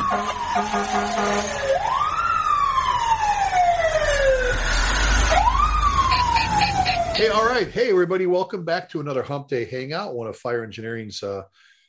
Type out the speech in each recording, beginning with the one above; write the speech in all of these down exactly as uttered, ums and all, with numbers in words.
Hey, all right. Hey, everybody. Welcome back to another Hump Day Hangout, one of Fire Engineering's uh,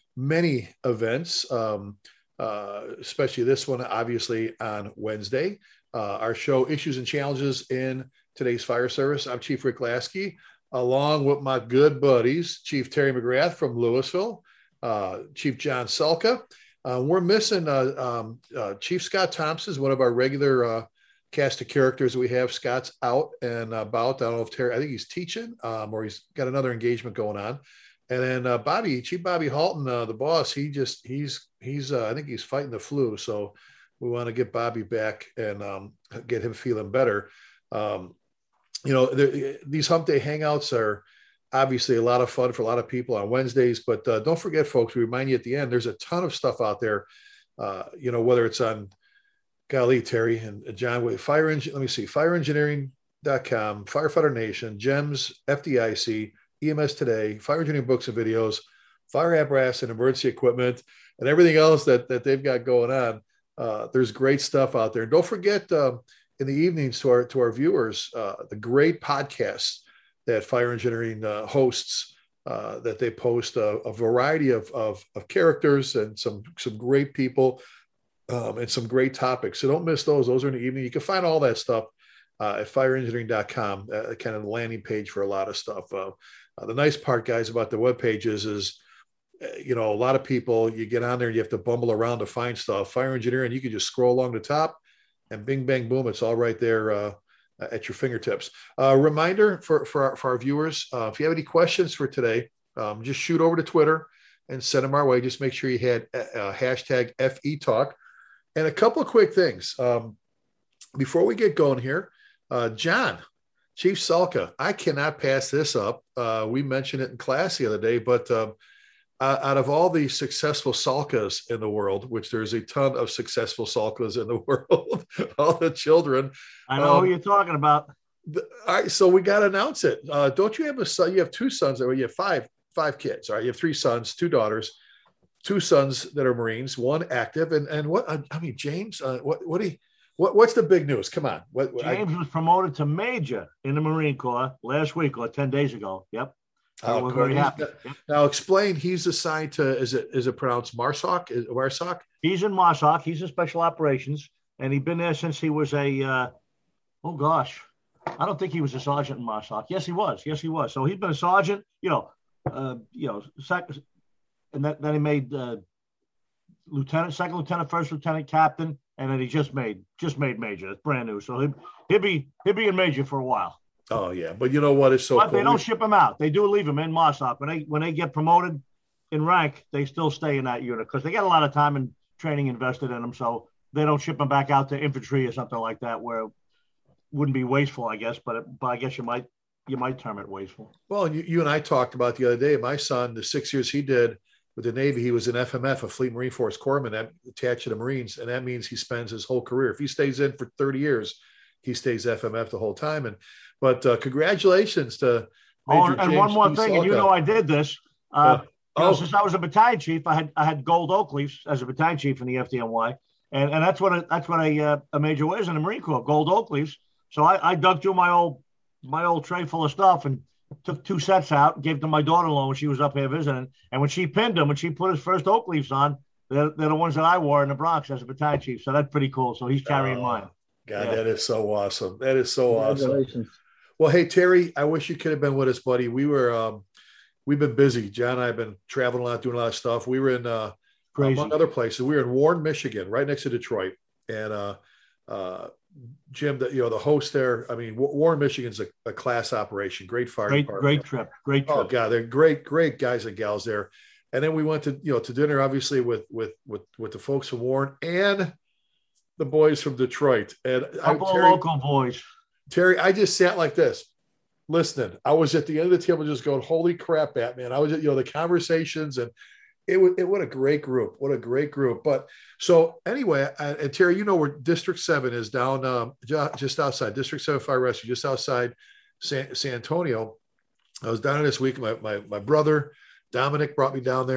many events, um, uh, especially this one, obviously, on Wednesday. Uh, our show, Issues and Challenges in Today's Fire Service. I'm Chief Rick Lasky, along with my good buddies, Chief Terry McGrath from Louisville, uh, Chief John Selka. Uh, we're missing uh, um, uh, Chief Scott Thompson is one of our regular uh, cast of characters we have. Scott's out and about. I don't know if Terry, I think he's teaching um, or he's got another engagement going on. And then uh, Bobby, Chief Bobby Halton, uh, the boss, he just, he's, he's, uh, I think he's fighting the flu. So we want to get Bobby back and um, get him feeling better. Um, you know, these Hump Day Hangouts are obviously a lot of fun for a lot of people on Wednesdays, but uh, don't forget, folks, we remind you at the end, there's a ton of stuff out there, uh, you know, whether it's on, golly, Terry and John, wait, fire engine. Let me see, fire engineering dot com, Firefighter Nation, GEMS, F D I C, E M S Today, Fire Engineering Books and Videos, Fire Apparatus and Emergency Equipment, and everything else that, that they've got going on. Uh, there's great stuff out there. And don't forget uh, in the evenings to our, to our viewers, uh, the great podcasts that Fire Engineering uh, hosts, uh, that they post a, a variety of, of, of characters and some, some great people. Um, and some great topics. So don't miss those. Those are in the evening. You can find all that stuff uh, at fire engineering dot com, uh, kind of the landing page for a lot of stuff. Uh, uh, the nice part, guys, about the web pages is, uh, you know, a lot of people, you get on there and you have to bumble around to find stuff. Fire Engineering, you can just scroll along the top and bing, bang, boom. It's all right there uh, at your fingertips. Uh, reminder for, for, our, for our viewers, uh, if you have any questions for today, um, just shoot over to Twitter and send them our way. Just make sure you had uh, hashtag F E Talk. And a couple of quick things um, before we get going here. Uh, John, Chief Selka, I cannot pass this up. Uh, we mentioned it in class the other day, but um, uh, out of all the successful Salkas in the world, which there's a ton of successful Salkas in the world, all the children. I know um, who you're talking about. The, all right, so we got to announce it. Uh, don't you have a son? You have two sons, or you have five, five kids. All right, you have three sons, two daughters. Two sons that are Marines, one active, and and what I mean, James, uh, what what he what what's the big news? Come on, what, what James I, was promoted to major in the Marine Corps last week or ten days ago. Yep, so uh, we're very happy. Now, now explain. He's assigned to is it is it pronounced MARSOC? Is MARSOC? He's in MARSOC. He's in Special Operations, and he's been there since he was a. Uh, oh gosh, I don't think he was a sergeant in MARSOC. Yes, he was. Yes, he was. So he's been a sergeant. You know, uh, you know, sec- and that, then he made uh, lieutenant, second lieutenant, first lieutenant, captain, and then he just made just made major. It's brand new, so he'll, he'll be he'll be in major for a while. Oh yeah, but you know what? It's so. But cool. They don't ship him out. They do leave him in MARSOC when they when they get promoted in rank. They still stay in that unit because they get a lot of time and training invested in them. So they don't ship them back out to infantry or something like that, where it wouldn't be wasteful, I guess. But, it, but I guess you might you might term it wasteful. Well, you, you and I talked about the other day. My son, the six years he did with the Navy, he was an F M F, a Fleet Marine Force Corpsman, that attached to the Marines, and that means he spends his whole career. If he stays in for thirty years, he stays F M F the whole time. And but uh, congratulations to Major oh, and James one more P. thing, Salka. and you know I did this. Uh, uh, you know, oh. since I was a battalion chief, I had I had gold oak leaves as a battalion chief in the F D N Y, and and that's what a, that's what a uh, a major wears in the Marine Corps, gold oak leaves. So I, I dug through my old my old tray full of stuff and took two sets out, gave them to my daughter-in-law when she was up here visiting. And when she pinned them, when she put his first oak leaves on, they're, they're the ones that I wore in the Bronx as a battalion chief. So that's pretty cool. So he's carrying oh, mine. God, yeah. that is so awesome. That is so awesome. Well, hey, Terry, I wish you could have been with us, buddy. We were, um, we've been busy. John and I have been traveling a lot, doing a lot of stuff. We were in, uh, among other places. We were in Warren, Michigan, right next to Detroit. And, uh, uh, Jim, the, you know, the host there, I mean, Warren, Michigan's a, a class operation, great fire great, department. Great trip, great trip. Oh, God, they're great, great guys and gals there. And then we went to, you know, to dinner, obviously, with with with with the folks from Warren and the boys from Detroit. And a couple I, Terry, of local boys. Terry, I just sat like this, listening. I was at the end of the table just going, holy crap, Batman. I was at, you know, the conversations and It, it what a great group. What a great group. But so anyway, I, and Terry, you know where District seven is down um, just outside, District seven Fire Rescue, just outside San, San Antonio. I was down there this week. My, my, my brother, Dominic, brought me down there.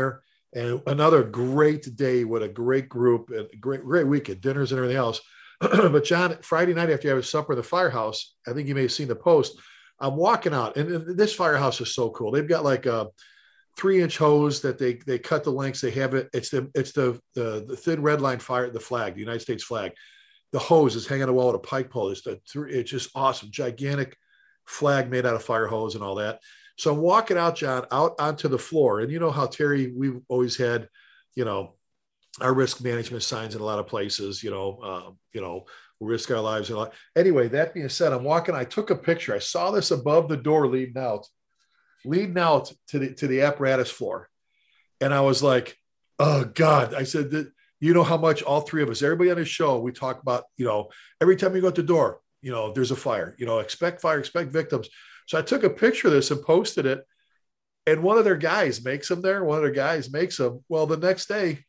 and another great day with a great group and great, great weekend, dinners and everything else. But John, Friday night after I was supper in the firehouse, I think you may have seen the post. I'm walking out, and this firehouse is so cool. They've got like a three inch hose that they they cut the lengths. They have it. It's the it's the the, the thin red line fire, the flag, the United States flag. The hose is hanging on the wall with a pike pole. It's the it's just awesome, gigantic flag made out of fire hose and all that. So I'm walking out, John, out onto the floor, and you know how Terry, we've always had, you know, our risk management signs in a lot of places. You know, uh, you know, we risk our lives and a lot. Anyway, that being said, I'm walking. I took a picture. I saw this above the door leading out. leading out to the to the apparatus floor. And I was like, oh God. I said, you know how much all three of us, everybody on the show, we talk about, you know, every time you go out the door, you know, there's a fire, you know, expect fire, expect victims. So I took a picture of this and posted it. And one of their guys makes them there. One of their guys makes them. Well, the next day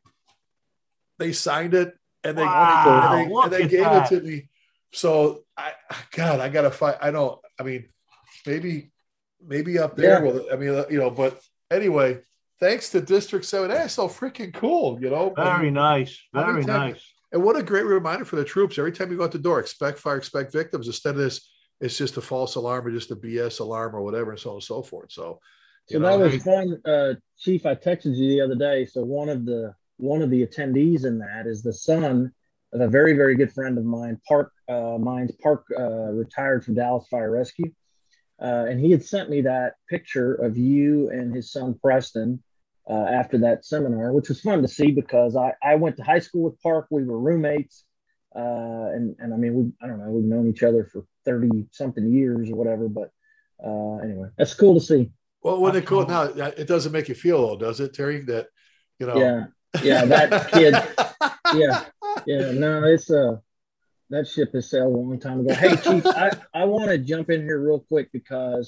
they signed it and they, wow, and they, and they gave that. it to me. So I, God, I got to fight. I know. I mean, maybe, maybe up there. Yeah. Well, I mean, you know, but anyway, thanks to District seven. That's so freaking cool, you know. Very I mean, nice. Very nice. And what a great reminder for the troops. Every time you go out the door, expect fire, expect victims. Instead of this, it's just a false alarm or just a B S alarm or whatever, and so on and so forth. So, so know, that was fun. Uh, Chief, I texted you the other day. So one of the one of the attendees in that is the son of a very, very good friend of mine, Park uh, Mines. Park uh, retired from Dallas Fire Rescue. Uh, and he had sent me that picture of you and his son, Preston, uh, after that seminar, which was fun to see because I, I went to high school with Park. We were roommates. Uh, and, and I mean, we, I don't know, we've known each other for thirty something years or whatever, but uh, anyway, that's cool to see. Well, when they call it now, it doesn't make you feel old, does it, Terry? That, you know, yeah, yeah, that kid. yeah. Yeah. No, it's uh that ship has sailed a long time ago. Hey, Chief, I, I want to jump in here real quick because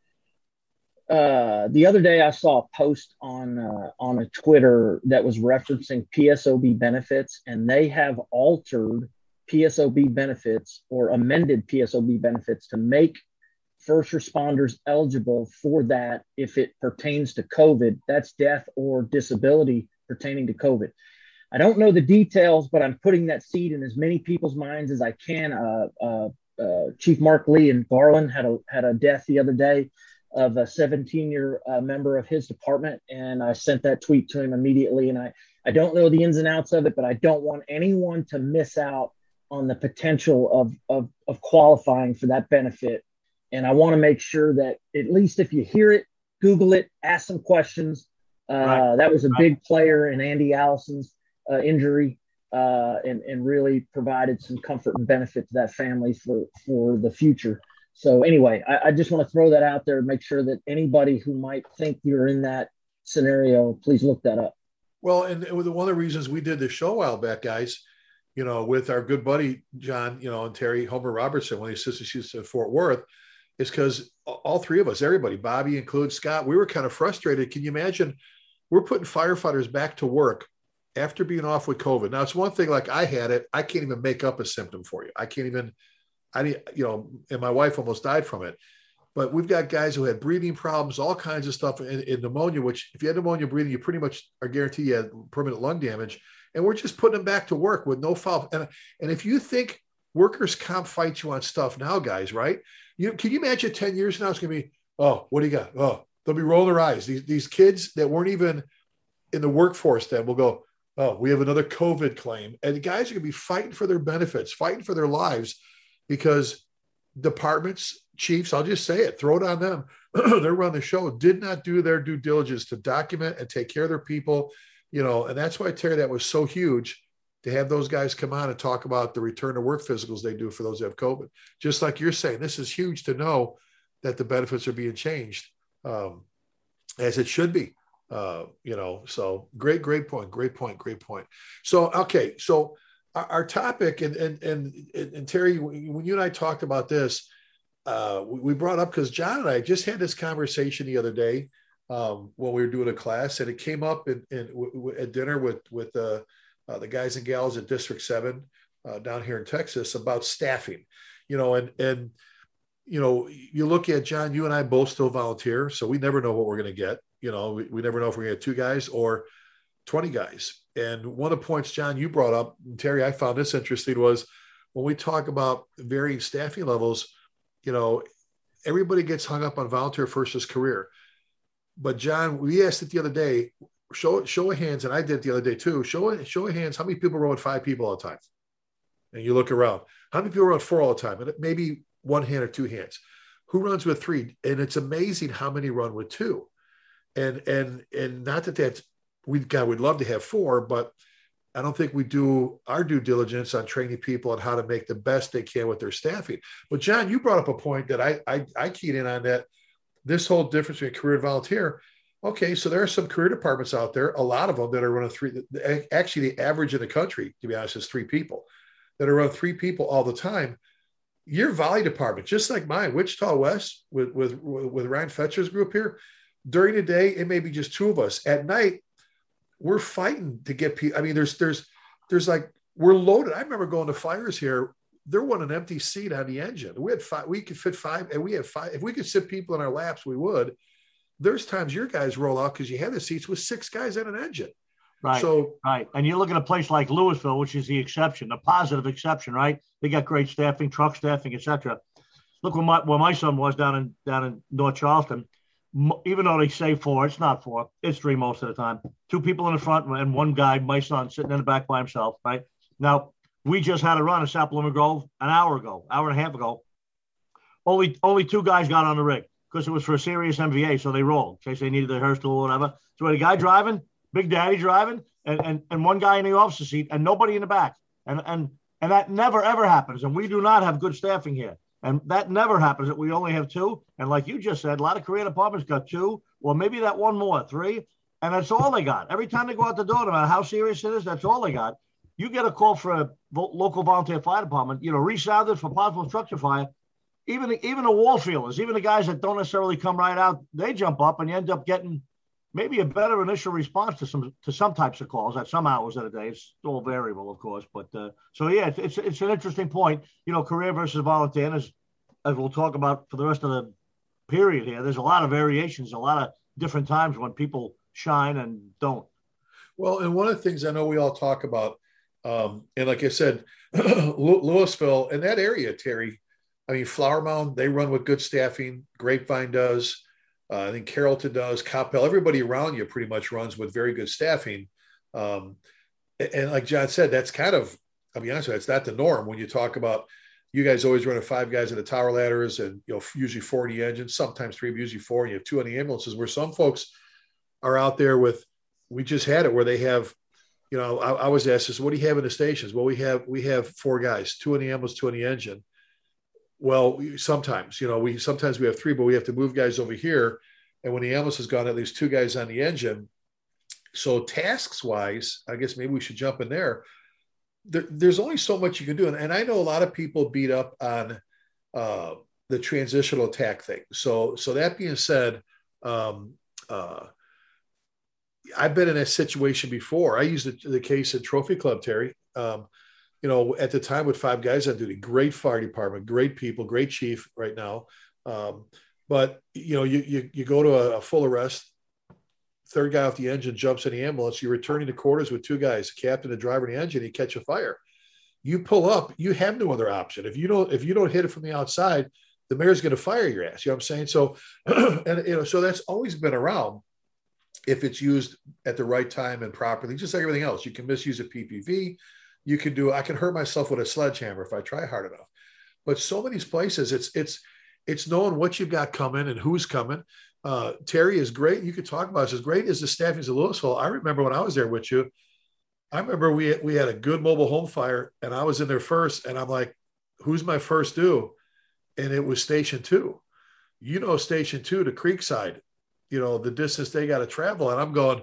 uh, the other day I saw a post on uh, on a Twitter that was referencing P S O B benefits, and they have altered P S O B benefits or amended P S O B benefits to make first responders eligible for that if it pertains to COVID. That's death or disability pertaining to COVID. I don't know the details, but I'm putting that seed in as many people's minds as I can. Uh, uh, uh, Chief Mark Lee in Garland had a had a death the other day of a seventeen-year uh, member of his department, and I sent that tweet to him immediately. And I, I don't know the ins and outs of it, but I don't want anyone to miss out on the potential of, of, of qualifying for that benefit. And I want to make sure that at least if you hear it, Google it, ask some questions. Uh, right. That was a big player in Andy Allison's Uh, injury uh, and, and really provided some comfort and benefit to that family for, for the future. So anyway, I, I just want to throw that out there and make sure that anybody who might think you're in that scenario, please look that up. Well, and, and one of the reasons we did this show a while back, guys, you know, with our good buddy, John, you know, and Terry Homer Robertson, when he assisted chiefs at Fort Worth, is because all three of us, everybody, Bobby included, Scott, we were kind of frustrated. Can you imagine we're putting firefighters back to work after being off with COVID? Now, it's one thing, like I had it, I can't even make up a symptom for you. I can't even, I need, you know, and my wife almost died from it. But we've got guys who had breathing problems, all kinds of stuff, in, in pneumonia, which if you had pneumonia breathing, you pretty much are guaranteed you had permanent lung damage. And we're just putting them back to work with no foul. And, and if you think workers' comp fights you on stuff now, guys, right? You, can you imagine ten years now, it's going to be, oh, what do you got? Oh, they'll be rolling their eyes. These, these kids that weren't even in the workforce then will go, oh, we have another COVID claim. And the guys are going to be fighting for their benefits, fighting for their lives, because departments, chiefs, I'll just say it, throw it on them. They're running the show, did not do their due diligence to document and take care of their people, you know, and that's why, Terry, that was so huge to have those guys come on and talk about the return to work physicals they do for those that have COVID. Just like you're saying, this is huge to know that the benefits are being changed, um, as it should be. Uh, you know, so great, great point, great point, great point. So, okay. So our, our topic and, and, and, and Terry, when you and I talked about this, uh, we, we brought up, cause John and I just had this conversation the other day, um, when we were doing a class, and it came up in, in w- w- at dinner with, with, uh, uh, the guys and gals at District seven, uh, down here in Texas about staffing, you know, and, and, you know, you look at John, you and I both still volunteer, so we never know what we're going to get. You know, we, we never know if we're going to get two guys or twenty guys. And one of the points, John, you brought up, Terry, I found this interesting, was when we talk about varying staffing levels, you know, everybody gets hung up on volunteer versus career. But John, we asked it the other day, show show of hands, and I did it the other day too. Show show of hands, how many people run with five people all the time? And you look around, how many people run with four all the time? And maybe one hand or two hands. Who runs with three? And it's amazing how many run with two. And and and not that that's we God, we'd love to have four, but I don't think we do our due diligence on training people on how to make the best they can with their staffing. But John, you brought up a point that I I, I keyed in on, that this whole difference between career and volunteer. Okay, so there are some career departments out there, a lot of them that are running three. Actually, the average in the country, to be honest, is three people that are running three people all the time. Your volley department, just like mine, Wichita West, with with with Ryan Fetcher's group here, during the day it may be just two of us. At night, we're fighting to get people. I mean, there's there's there's like we're loaded. I remember going to fires here. There wasn't an empty seat on the engine. We had five. We could fit five, and we have five. If we could sit people in our laps, we would. There's times your guys roll out because you have the seats with six guys in an engine. Right. So right. And you look at a place like Louisville, which is the exception, a positive exception, right? They got great staffing, truck staffing, et cetera. Look where my where my son was down in down in North Charleston. Even though they say four, it's not four. It's three most of the time. Two people in the front and one guy, my son, sitting in the back by himself, right? Now, we just had a run at Sapelima Grove an hour ago, hour and a half ago. Only only two guys got on the rig because it was for a serious M V A, so they rolled in case they needed the hearse tool or whatever. So we had a guy driving, Big Daddy driving, and, and, and one guy in the officer seat and nobody in the back. And, and, and that never, ever happens. And we do not have good staffing here. And that never happens, that we only have two. And like you just said, a lot of career departments got two, or maybe that one more, three. And that's all they got. Every time they go out the door, no matter how serious it is, that's all they got. You get a call for a vo- local volunteer fire department, you know, resounded for possible structure fire. Even the, even the wall feelers, even the guys that don't necessarily come right out, they jump up and you end up getting maybe a better initial response to some to some types of calls at some hours of the day. It's all variable, of course. But uh, so, yeah, it's, it's it's an interesting point, you know, career versus volunteer. And as, as we'll talk about for the rest of the period here, there's a lot of variations, a lot of different times when people shine and don't. Well, and one of the things I know we all talk about, um, and like I said, Louisville and that area, Terry, I mean, Flower Mound, they run with good staffing. Grapevine does. Uh, I think Carrollton does. Coppell, everybody around you pretty much runs with very good staffing. Um, and, and like John said, that's kind of, I'll be honest with you, it's not the norm when you talk about you guys always running five guys in the tower ladders and, you know, usually four in the engines, sometimes three, but usually four, and you have two on the ambulances, where some folks are out there with, we just had it where they have, you know, I, I was asked this, what do you have in the stations? Well, we have, we have four guys, two in the ambulance, two in the engine. Well, sometimes, you know, we, sometimes we have three, but we have to move guys over here. And when the ambulance is gone, at least two guys on the engine. So tasks wise, I guess maybe we should jump in there. There there's only so much you can do. And, and I know a lot of people beat up on uh, the transitional attack thing. So, so that being said, um, uh, I've been in a situation before. I used the, the case at Trophy Club, Terry. Um, you know, at the time with five guys on duty, great fire department, great people, great chief right now. Um, but, you know, you, you, you go to a, a full arrest, third guy off the engine jumps in the ambulance, you're returning to quarters with two guys, the captain, the driver, and the engine, you catch a fire. You pull up, you have no other option. If you don't, if you don't hit it from the outside, the mayor's going to fire your ass. You know what I'm saying? So, and, you know, so that's always been around if it's used at the right time and properly, just like everything else. You can misuse a P P V. You can do, I can hurt myself with a sledgehammer if I try hard enough. But so many places, it's, it's, it's knowing what you've got coming and who's coming. Uh, Terry is great. You could talk about this. As great as the staffing is at Louisville. I remember when I was there with you, I remember we, we had a good mobile home fire and I was in there first and I'm like, who's my first due? And it was station two, you know, station two to Creekside, you know, the distance they got to travel. And I'm going,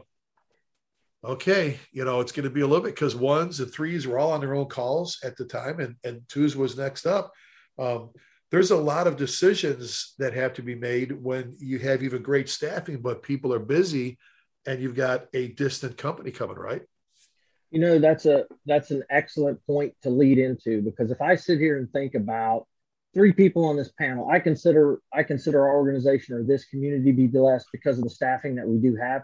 okay, you know, it's going to be a little bit, because ones and threes were all on their own calls at the time, and, and twos was next up. Um, there's a lot of decisions that have to be made when you have even great staffing, but people are busy and you've got a distant company coming, right? You know, that's a that's an excellent point to lead into, because if I sit here and think about three people on this panel, I consider I consider our organization or this community to be blessed because of the staffing that we do have.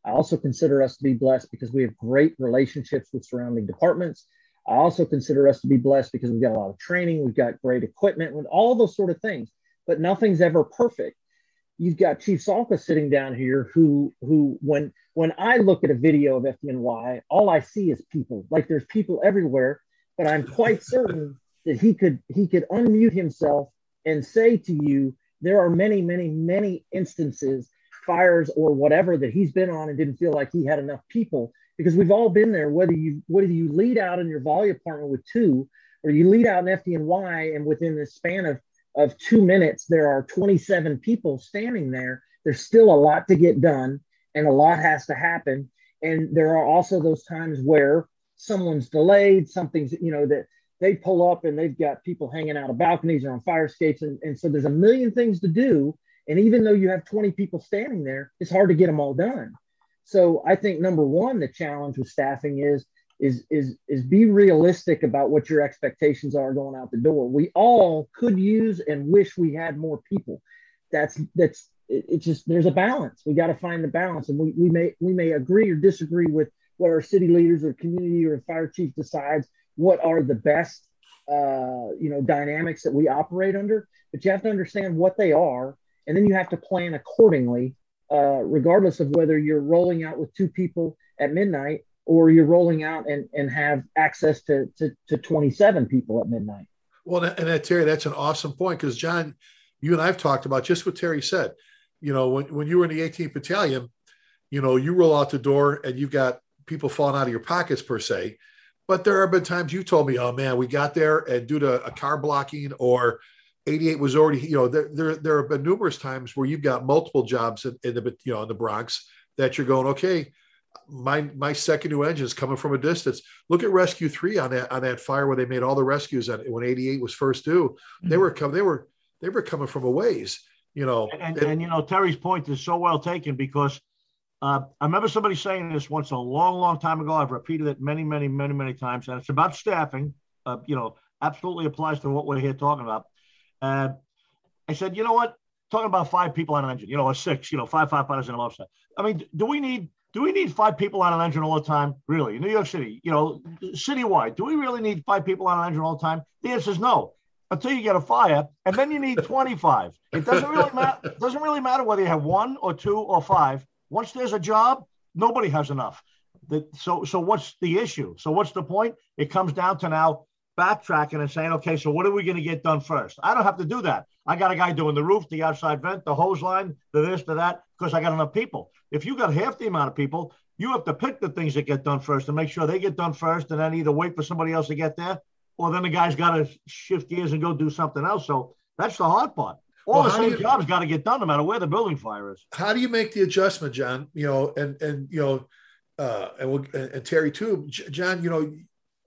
I also consider us to be blessed because we have great relationships with surrounding departments. I also consider us to be blessed because we've got a lot of training, we've got great equipment, with all those sort of things, but nothing's ever perfect. You've got Chief Salka sitting down here who, who when, when I look at a video of F D N Y, all I see is people. Like there's people everywhere, but I'm quite certain that he could, he could unmute himself and say to you, there are many, many, many instances, fires or whatever, that he's been on and didn't feel like he had enough people, because we've all been there, whether you, whether you lead out in your volley apartment with two, or you lead out in F D N Y and within the span of of two minutes, there are twenty-seven people standing there. There's still a lot to get done and a lot has to happen. And there are also those times where someone's delayed, something's, you know, that they pull up and they've got people hanging out of balconies or on fire escapes. And, and so there's a million things to do. And even though you have twenty people standing there, it's hard to get them all done. So I think number one, the challenge with staffing is, is, is, is be realistic about what your expectations are going out the door. We all could use and wish we had more people. That's, that's, it, it's just, there's a balance. We got to find the balance. And we, we may, we may agree or disagree with what our city leaders or community or fire chief decides, what are the best, uh, you know, dynamics that we operate under, but you have to understand what they are. And then you have to plan accordingly, uh, regardless of whether you're rolling out with two people at midnight or you're rolling out and, and have access to, to, to twenty-seven people at midnight. Well, and that, Terry, that's an awesome point, because John, you and I have talked about just what Terry said. You know, when, when you were in the eighteenth Battalion, you know, you roll out the door and you've got people falling out of your pockets per se. But there have been times you told me, oh man, we got there and due to a car blocking or eighty-eight was already, you know, there, there, there have been numerous times where you've got multiple jobs in, in the, you know, in the Bronx that you're going, okay, my, my second new engine is coming from a distance. Look at Rescue three on that, on that fire where they made all the rescues on when eighty-eight was first due. Mm-hmm. They were coming, they were, they were coming from a ways, you know. And, and, and, and you know, Terry's point is so well taken, because uh, I remember somebody saying this once a long, long time ago. I've repeated it many, many, many, many times, and it's about staffing. Uh, you know, absolutely applies to what we're here talking about. Uh, I said, you know what? Talking about five people on an engine, you know, or six, you know, five firefighters in a lobster. I mean, do we need do we need five people on an engine all the time? Really, in New York City, you know, citywide, do we really need five people on an engine all the time? The answer is no. Until you get a fire, and then you need twenty-five. It doesn't really matter. It doesn't really matter whether you have one or two or five. Once there's a job, nobody has enough. The, so, so what's the issue? So what's the point? It comes down to now backtracking and saying, okay, so what are we going to get done first? I don't have to do that. I got a guy doing the roof, the outside vent, the hose line, the this, the that, because I got enough people. If you got half the amount of people, you have to pick the things that get done first and make sure they get done first, and then either wait for somebody else to get there, or then the guy's got to shift gears and go do something else. So that's the hard part. All well, the same you, jobs got to get done no matter where the building fire is. How do you make the adjustment, John? You know, and, and, you know, uh, and, we'll, and, and Terry too, John, you know,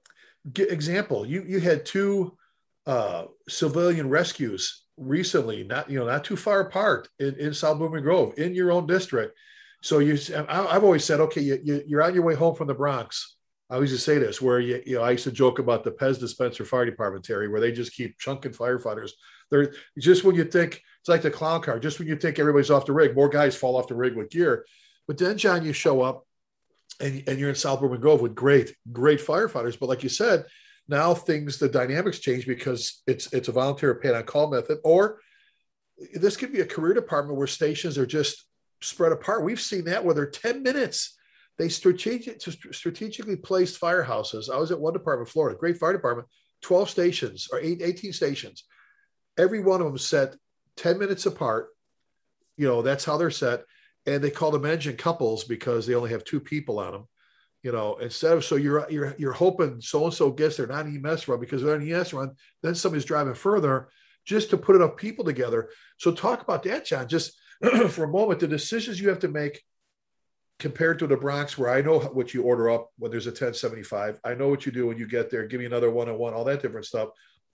get example, you, you had two uh, civilian rescues recently, not, you know, not too far apart in, in South Blooming Grove in your own district. So you, I, I've always said, okay, you, you, you're on your way home from the Bronx. I always used to say this, where you, you know, I used to joke about the Pez dispenser fire department, Terry, where they just keep chunking firefighters. They're just when you think it's like the clown car, just when you think everybody's off the rig, more guys fall off the rig with gear. But then, John, you show up and, and you're in South Blooming Grove with great, great firefighters. But like you said, now things, the dynamics change because it's it's a volunteer paid on call method, or this could be a career department where stations are just spread apart. We've seen that where they're ten minutes. They strategic, strategically placed firehouses. I was at one department in Florida, great fire department, twelve stations or eight, eighteen stations. Every one of them set ten minutes apart. You know, that's how they're set. And they call them engine couples because they only have two people on them. You know, instead of, so you're, you're, you're hoping so-and-so gets their non-E M S run, because they're on E M S run, then somebody's driving further just to put enough people together. So talk about that, John, just for a moment, the decisions you have to make compared to the Bronx, where I know what you order up when there's a ten seventy-five. I know what you do when you get there. Give me another one-on-one, all that different stuff.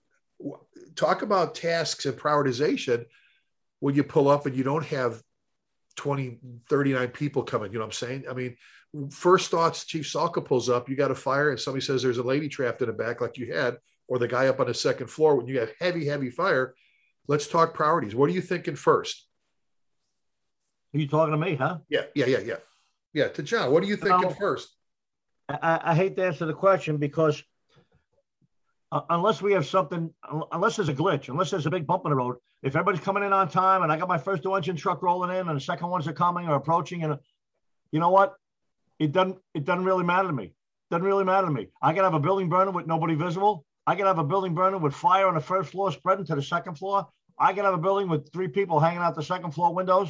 Talk about tasks and prioritization when you pull up and you don't have twenty, thirty-nine people coming. You know what I'm saying? I mean, first thoughts, Chief Salka pulls up, you got a fire, and somebody says there's a lady trapped in the back like you had, or the guy up on the second floor. When you have heavy, heavy fire, let's talk priorities. What are you thinking first? Are you talking to me, huh? Yeah, yeah, yeah, yeah. Yeah, to John. What are you thinking No. first? I, I hate to answer the question because uh, unless we have something, unless there's a glitch, unless there's a big bump in the road, if everybody's coming in on time and I got my first two engine truck rolling in and the second ones are coming or approaching, and you know what? It doesn't, it doesn't really matter to me. Doesn't really matter to me. I can have a building burning with nobody visible. I can have a building burning with fire on the first floor spreading to the second floor. I can have a building with three people hanging out the second floor windows.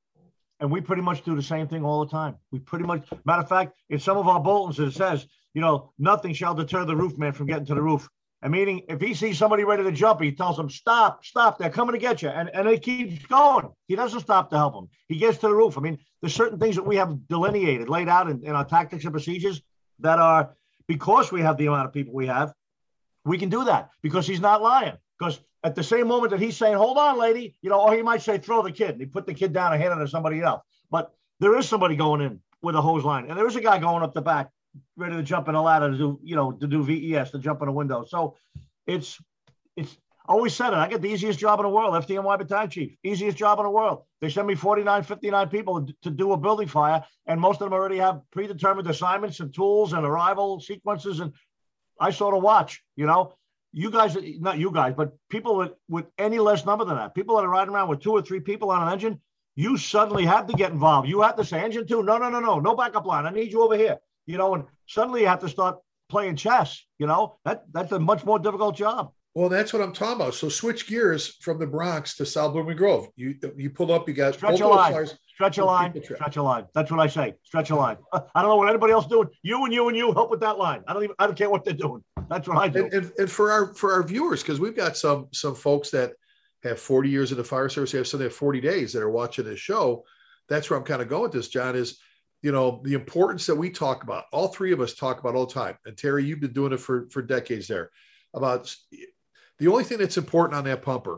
And we pretty much do the same thing all the time. We pretty much, matter of fact, in some of our bulletins, it says, you know, nothing shall deter the roof man from getting to the roof. And meaning, if he sees somebody ready to jump, he tells them, stop, stop, they're coming to get you. And, and it keeps going. He doesn't stop to help them. He gets to the roof. I mean, there's certain things that we have delineated, laid out in, in our tactics and procedures that are, because we have the amount of people we have, we can do that because he's not lying. Because at the same moment that he's saying, hold on, lady, you know, or he might say, throw the kid. And he put the kid down and hand it to somebody else. But there is somebody going in with a hose line. And there is a guy going up the back, ready to jump in a ladder to do, you know, to do V E S, to jump in a window. So it's, it's I always said it. I get the easiest job in the world, F D N Y battalion chief, easiest job in the world. They send me forty-nine, fifty-nine people to do a building fire. And most of them already have predetermined assignments and tools and arrival sequences. And I sort of watch, you know. You guys, not you guys, but people with, with any less number than that, people that are riding around with two or three people on an engine, you suddenly have to get involved. You have to say, engine two, no, no, no, no, no backup line. I need you over here. You know, and suddenly you have to start playing chess. You know, that that's a much more difficult job. Well, that's what I'm talking about. So switch gears from the Bronx to South Blooming Grove. You you pull up, you got stretch a line, flyers, stretch a line, stretch a line. That's what I say. Stretch a line. I don't know what anybody else doing. You and you and you help with that line. I don't even. I don't care what they're doing. That's what I do. And, and, and for our for our viewers, because we've got some some folks that have forty years in the fire service, they have some that have forty days that are watching this show. That's where I'm kind of going with this, John, is, you know, the importance that we talk about, all three of us talk about all the time. And Terry, you've been doing it for, for decades there, about the only thing that's important on that pumper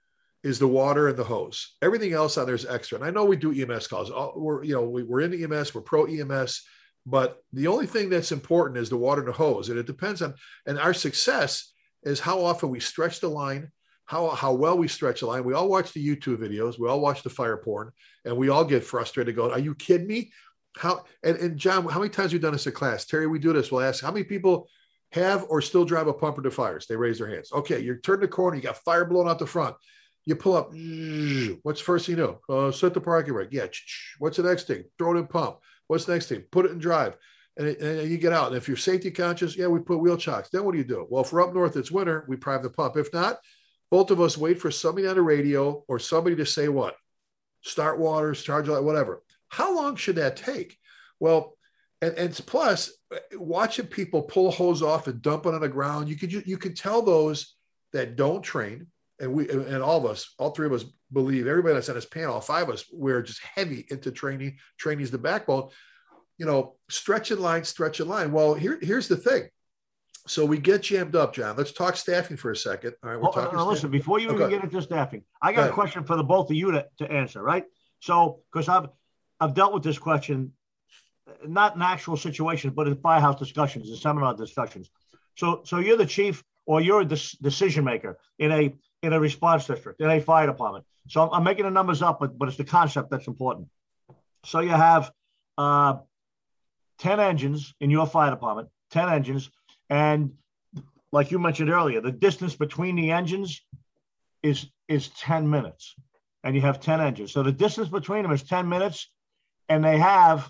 is the water and the hose. Everything else on there is extra. And I know we do E M S calls. We're, you know, we, we're in E M S, we're pro E M S, but the only thing that's important is the water and the hose. And it depends on, and our success is how often we stretch the line, how, how well we stretch the line. We all watch the YouTube videos. We all watch the fire porn, and we all get frustrated going, are you kidding me? How, and, and John, how many times have we done this in class? Terry, we do this. We'll ask how many people have or still drive a pumper to fires. They raise their hands. Okay, you turn the corner, you got fire blowing out the front. You pull up. What's the first thing you know? Uh, set the parking brake. Yeah. What's the next thing? Throw it in pump. What's the next thing? Put it in drive. And, it, and you get out. And if you're safety conscious, yeah, we put wheel chocks. Then what do you do? Well, if we're up north, it's winter, we prime the pump. If not, both of us wait for somebody on the radio or somebody to say what? Start water, charge light, whatever. How long should that take? Well, and, and plus, watching people pull a hose off and dump it on the ground, you could you, you could tell those that don't train, and we and all of us, all three of us believe, everybody that's on this panel, all five of us, we're just heavy into training. Training is the backbone. You know, stretch a line, stretch a line. Well, here, here's the thing. So we get jammed up, John. Let's talk staffing for a second. All right, we're well, talking. Uh, listen, before you okay. even get into staffing, I got Go a question for the both of you to, to answer, right? So, because I've I've dealt with this question, not in actual situations, but in firehouse discussions, in seminar discussions. So, so you're the chief, or you're a des- decision maker in a in a response district, in a fire department. So I'm, I'm making the numbers up, but but it's the concept that's important. So you have uh, ten engines in your fire department, ten engines, and like you mentioned earlier, the distance between the engines is is ten minutes, and you have ten engines. So the distance between them is ten minutes, and they have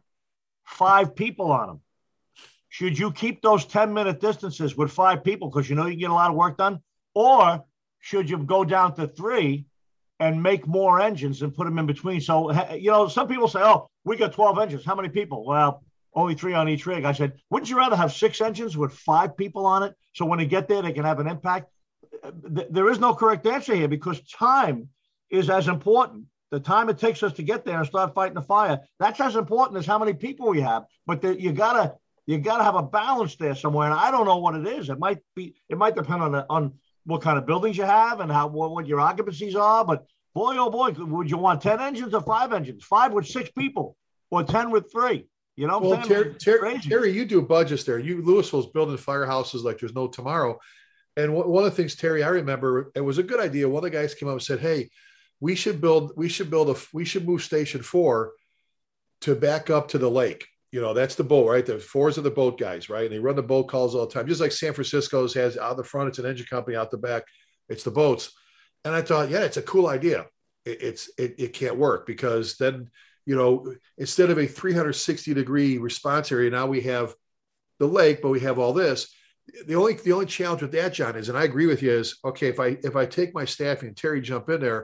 five people on them. Should you keep those ten minute distances with five people because you know you get a lot of work done? Or should you go down to three and make more engines and put them in between? So, you know, some people say, oh, we got twelve engines. How many people? Well, only three on each rig. I said, wouldn't you rather have six engines with five people on it? So when they get there, they can have an impact. There is no correct answer here because time is as important. The time it takes us to get there and start fighting the fire, that's as important as how many people we have. But the, you gotta you gotta have a balance there somewhere. And I don't know what it is. It might be. It might depend on the, on what kind of buildings you have and how what, what your occupancies are. But boy, oh boy, would you want ten engines or five engines? Five with six people, or ten with three? You know. Well, Terry, Terry, Terry, you do budgets there. You Louisville's building firehouses like there's no tomorrow. And one of the things, Terry, I remember it was a good idea. One of the guys came up and said, "Hey, we should build, we should build a, we should move station four to back up to the lake. You know, that's the boat, right? The fours are the boat guys, right? And they run the boat calls all the time, just like San Francisco's has out the front. It's an engine company, out the back, it's the boats. And I thought, yeah, it's a cool idea. It, it's it, it can't work because then, you know, instead of a three hundred sixty degree response area, now we have the lake, but we have all this. The only the only challenge with that, John, is, and I agree with you, is okay, if I if I take my staffing, Terry, jump in there,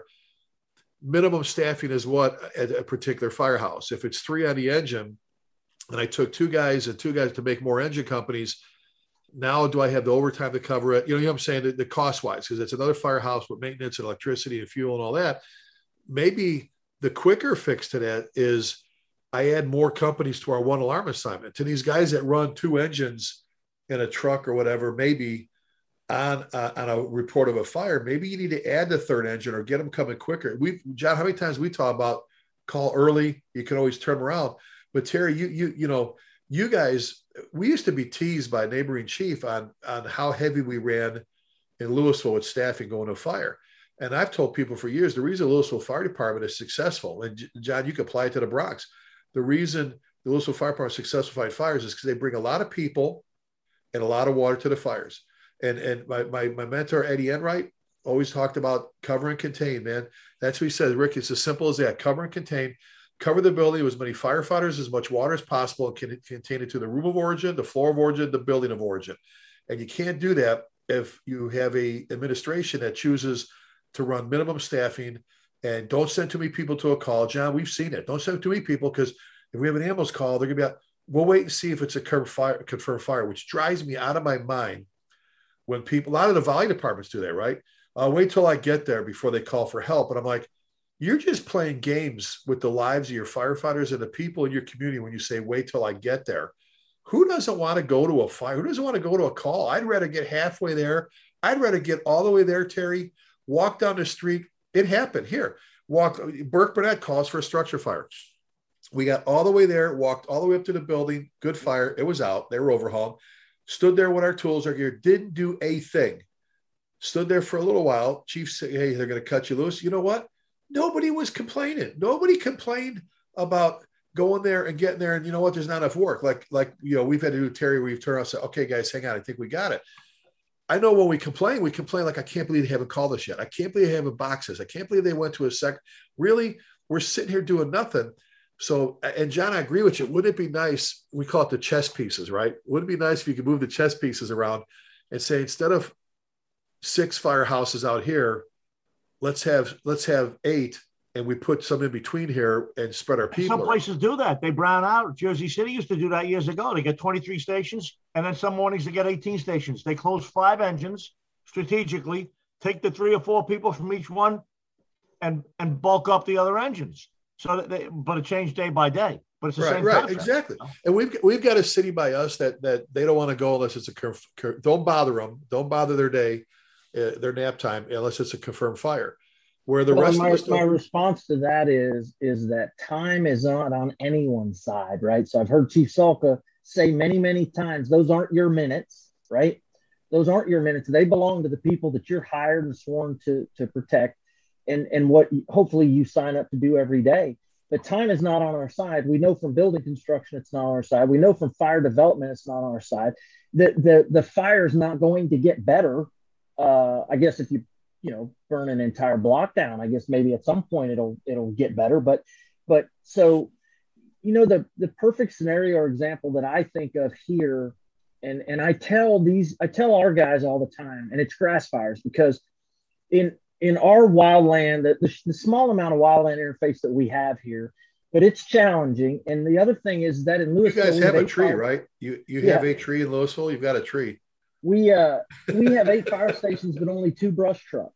minimum staffing is what at a particular firehouse. If it's three on the engine, and I took two guys and two guys to make more engine companies, now do I have the overtime to cover it? You know, you know what I'm saying? The, the cost wise, because it's another firehouse with maintenance and electricity and fuel and all that. Maybe the quicker fix to that is I add more companies to our one alarm assignment. To these guys that run two engines in a truck or whatever, maybe on uh, on a report of a fire, maybe you need to add the third engine or get them coming quicker. We, John, how many times we talk about call early? You can always turn around. But Terry, you you you know, you guys, we used to be teased by a neighboring chief on on how heavy we ran in Louisville with staffing going to fire. And I've told people for years, the reason Louisville Fire Department is successful, and John, you can apply it to the Bronx. The reason the Louisville Fire Department is successful fighting fires is because they bring a lot of people and a lot of water to the fires. And and my my, my mentor, Eddie Enright, always talked about cover and contain, man. That's what he says, Rick, it's as simple as that, cover and contain. Cover the building with as many firefighters, as much water as possible, and can contain it to the room of origin, the floor of origin, the building of origin. And you can't do that if you have a administration that chooses to run minimum staffing and don't send too many people to a call. John, we've seen it. Don't send too many people, because if we have an ambulance call, they're going to be out. We'll wait and see if it's a confirmed fire, confirmed fire, which drives me out of my mind when people, a lot of the volley departments do that, right? I'll wait till I get there before they call for help. And I'm like, you're just playing games with the lives of your firefighters and the people in your community when you say, wait till I get there. Who doesn't want to go to a fire? Who doesn't want to go to a call? I'd rather get halfway there. I'd rather get all the way there, Terry, walk down the street. It happened here. Walk. Burke Burnett calls for a structure fire. We got all the way there, walked all the way up to the building. Good fire. It was out. They were overhauled. Stood there with our tools, our gear, didn't do a thing. Stood there for a little while. Chief said, hey, they're going to cut you loose. You know what? Nobody was complaining. Nobody complained about going there and getting there. And you know what? There's not enough work. Like, like, you know, we've had to do, Terry, we've turned around and said, okay, guys, hang on. I think we got it. I know when we complain, we complain like, I can't believe they haven't called us yet. I can't believe they haven't boxes. I can't believe they went to a sec. Really, we're sitting here doing nothing. So, and John, I agree with you. Wouldn't it be nice? We call it the chess pieces, right? Wouldn't it be nice if you could move the chess pieces around and say, instead of six firehouses out here, let's have, let's have eight, and we put some in between here and spread our people. Some places do that. They brown out. Jersey City used to do that years ago. They get twenty-three stations, and then some mornings they get eighteen stations. They close five engines strategically, take the three or four people from each one, and and bulk up the other engines. So that they, but it changed day by day. But it's the right, same right, concept. Exactly. And we've we've got a city by us that that they don't want to go unless it's a conf- don't bother them, don't bother their day, uh, their nap time unless it's a confirmed fire. Where the well, rest my, of us my response to that is is that time is not on anyone's side, right? So I've heard Chief Salka say many, many times, those aren't your minutes, right? Those aren't your minutes. They belong to the people that you're hired and sworn to to protect, and and what hopefully you sign up to do every day. But time is not on our side. We know from building construction it's not on our side. We know from fire development it's not on our side. The the the fire is not going to get better. Uh, I guess if you you know, burn an entire block down, I guess maybe at some point it'll, it'll get better. But, but so, you know, the, the perfect scenario or example that I think of here, and, and I tell these, I tell our guys all the time, and it's grass fires, because in, in our wildland, the, the, the small amount of wildland interface that we have here, but it's challenging. And the other thing is that in Louisville, you guys have a tree, fire, right? You, you yeah. have a tree in Louisville. You've got a tree. We uh we have eight fire stations, but only two brush trucks.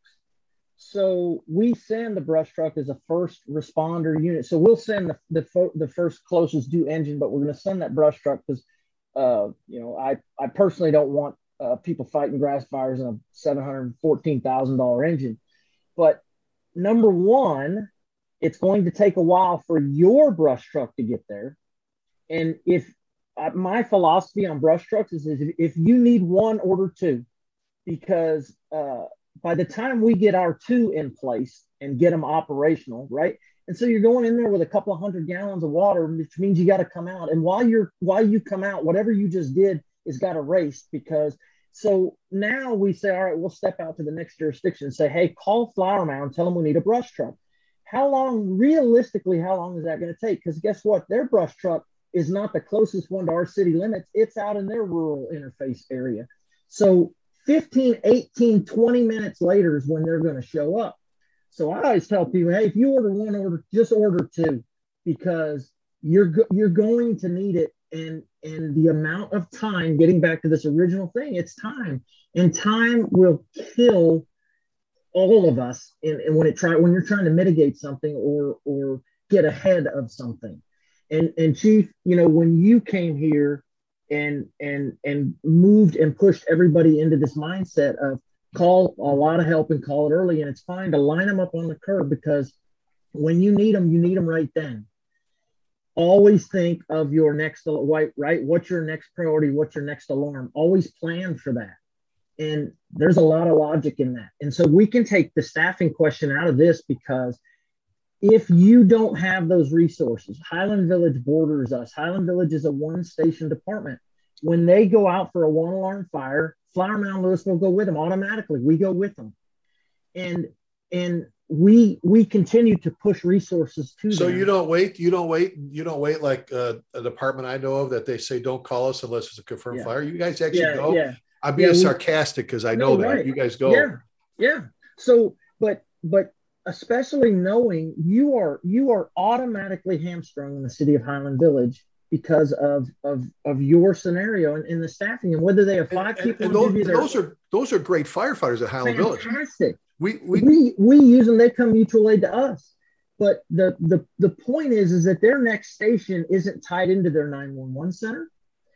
So we send the brush truck as a first responder unit. So we'll send the the, the first closest due engine, but we're going to send that brush truck because uh you know I I personally don't want uh, people fighting grass fires in a seven hundred fourteen thousand dollar engine. But number one, it's going to take a while for your brush truck to get there, and if Uh, my philosophy on brush trucks is, is if, if you need one, order two, because uh, by the time we get our two in place and get them operational, right? And so you're going in there with a couple of hundred gallons of water, which means you got to come out. And while you're while you come out, whatever you just did is got erased. Because so now we say, all right, we'll step out to the next jurisdiction and say, hey, call Flower Mound, tell them we need a brush truck. How long, realistically, how long is that going to take? Because guess what? Their brush truck is not the closest one to our city limits. It's out in their rural interface area. So fifteen, eighteen, twenty minutes later is when they're going to show up. So I always tell people, hey, if you order one order, just order two, because you're you're going to need it. And and the amount of time, getting back to this original thing, it's time. And time will kill all of us in, in when it try when you're trying to mitigate something or or get ahead of something. And and Chief, you know, when you came here and and and moved and pushed everybody into this mindset of call a lot of help and call it early, and it's fine to line them up on the curb, because when you need them, you need them right then. Always think of your next right, right? What's your next priority? What's your next alarm? Always plan for that. And there's a lot of logic in that. And so we can take the staffing question out of this, because if you don't have those resources, Highland Village borders us. Highland Village is a one station department. When they go out for a one alarm fire, Flower Mound Lewis will go with them automatically. We go with them. And, and, we we continue to push resources to so them. you don't wait you don't wait you don't wait like uh, a department I know of that they say don't call us unless it's a confirmed yeah. fire. You guys actually yeah, go yeah. I'm being yeah, sarcastic because I know no, that right. you guys go. Yeah, yeah. So but but especially knowing you are you are automatically hamstrung in the city of Highland Village because of of of your scenario and in the staffing, and whether they have five and, people and, and those, their, those are those are great firefighters at Highland fantastic. Village. Fantastic. We, we we we use them, they come mutual aid to us. But the the the point is is that their next station isn't tied into their nine one one center.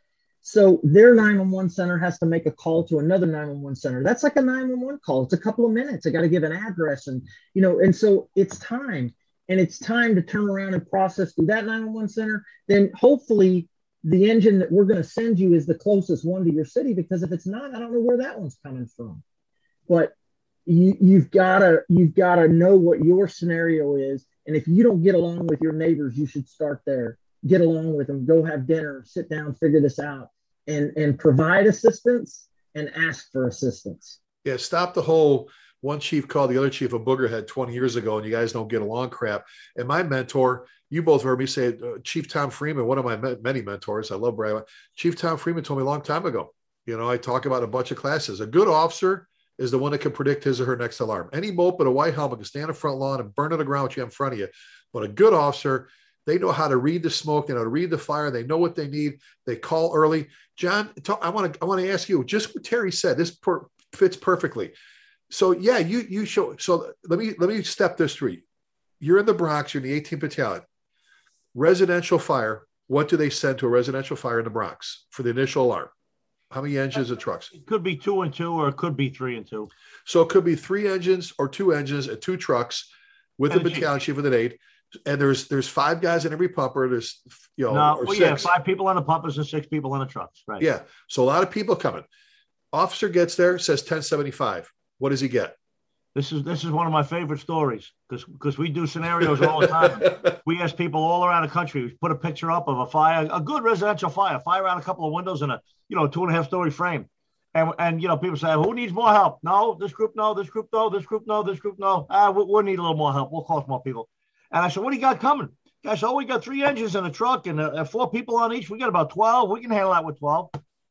So their nine one one center has to make a call to another nine one one center. That's like a nine one one call. It's a couple of minutes. I got to give an address, and you know, and so it's time. And it's time to turn around and process through that nine one one center. Then hopefully the engine that we're going to send you is the closest one to your city, because if it's not, I don't know where that one's coming from. But You, you've gotta you've gotta know what your scenario is, and if you don't get along with your neighbors, you should start there. Get along with them, go have dinner, sit down, figure this out, and and provide assistance and ask for assistance. Yeah, stop the whole one chief called the other chief a boogerhead twenty years ago, and you guys don't get along crap. And my mentor, you both heard me say, uh, Chief Tom Freeman, one of my many mentors, I love Brad. Chief Tom Freeman told me a long time ago. You know, I talk about a bunch of classes. A good officer is the one that can predict his or her next alarm. Any mope with a white helmet can stand in the front lawn and burn to the ground what you have in front of you. But a good officer, they know how to read the smoke, they know how to read the fire, they know what they need, they call early. John, talk, I want to I want to ask you, just what Terry said, this per, fits perfectly. So yeah, you you show. So let me let me step this through. You're in the Bronx, you're in the eighteenth Battalion. Residential fire, what do they send to a residential fire in the Bronx for the initial alarm? How many engines and trucks? It could be two and two, or it could be three and two. So it could be three engines or two engines and two trucks with and a battalion chief with an aide. And there's there's five guys in every pumper. There's you know no, or well, six. yeah, five people on the pumpers and six people on the trucks. Right. Yeah. So a lot of people coming. Officer gets there, says ten seventy-five. What does he get? This is this is one of my favorite stories, because because we do scenarios all the time. We ask people all around the country. We put a picture up of a fire, a good residential fire, fire out a couple of windows in a you know two and a half story frame, and and you know people say, who needs more help? No, this group no, this group no, this group no, this group no. Ah, we, we'll need a little more help. We'll cost more people. And I said, what do you got coming? Guys, oh, we got three engines in a truck and uh, four people on each. We got about twelve. We can handle that with twelve.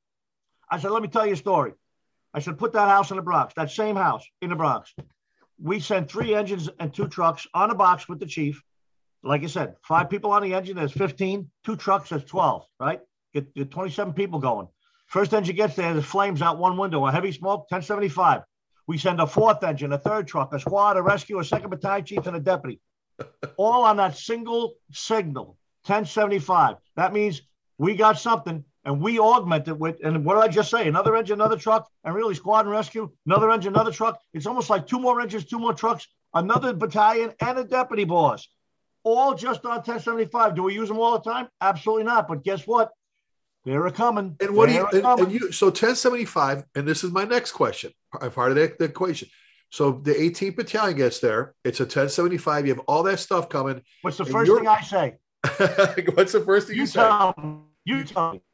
I said, let me tell you a story. I said, put that house in the Bronx, that same house in the Bronx. We sent three engines and two trucks on a box with the chief. Like I said, five people on the engine, there's fifteen. Two trucks, there's twelve, right? Get, get twenty-seven people going. First engine gets there, there's flames out one window, a heavy smoke, ten seventy-five. We send a fourth engine, a third truck, a squad, a rescue, a second battalion chief, and a deputy. All on that single signal, ten seventy-five. That means we got something, and we augment it with, and what did I just say? Another engine, another truck, and really squad and rescue, another engine, another truck. It's almost like two more engines, two more trucks, another battalion, and a deputy boss. All just on ten seventy-five. Do we use them all the time? Absolutely not. But guess what? They're coming. And what They're do you, and, and you, so ten seventy-five, and this is my next question, part of the, the equation. So the eighteenth Battalion gets there. It's a ten seventy-five. You have all that stuff coming. What's the first thing I say? What's the first thing you, you say? Tell me, you tell me.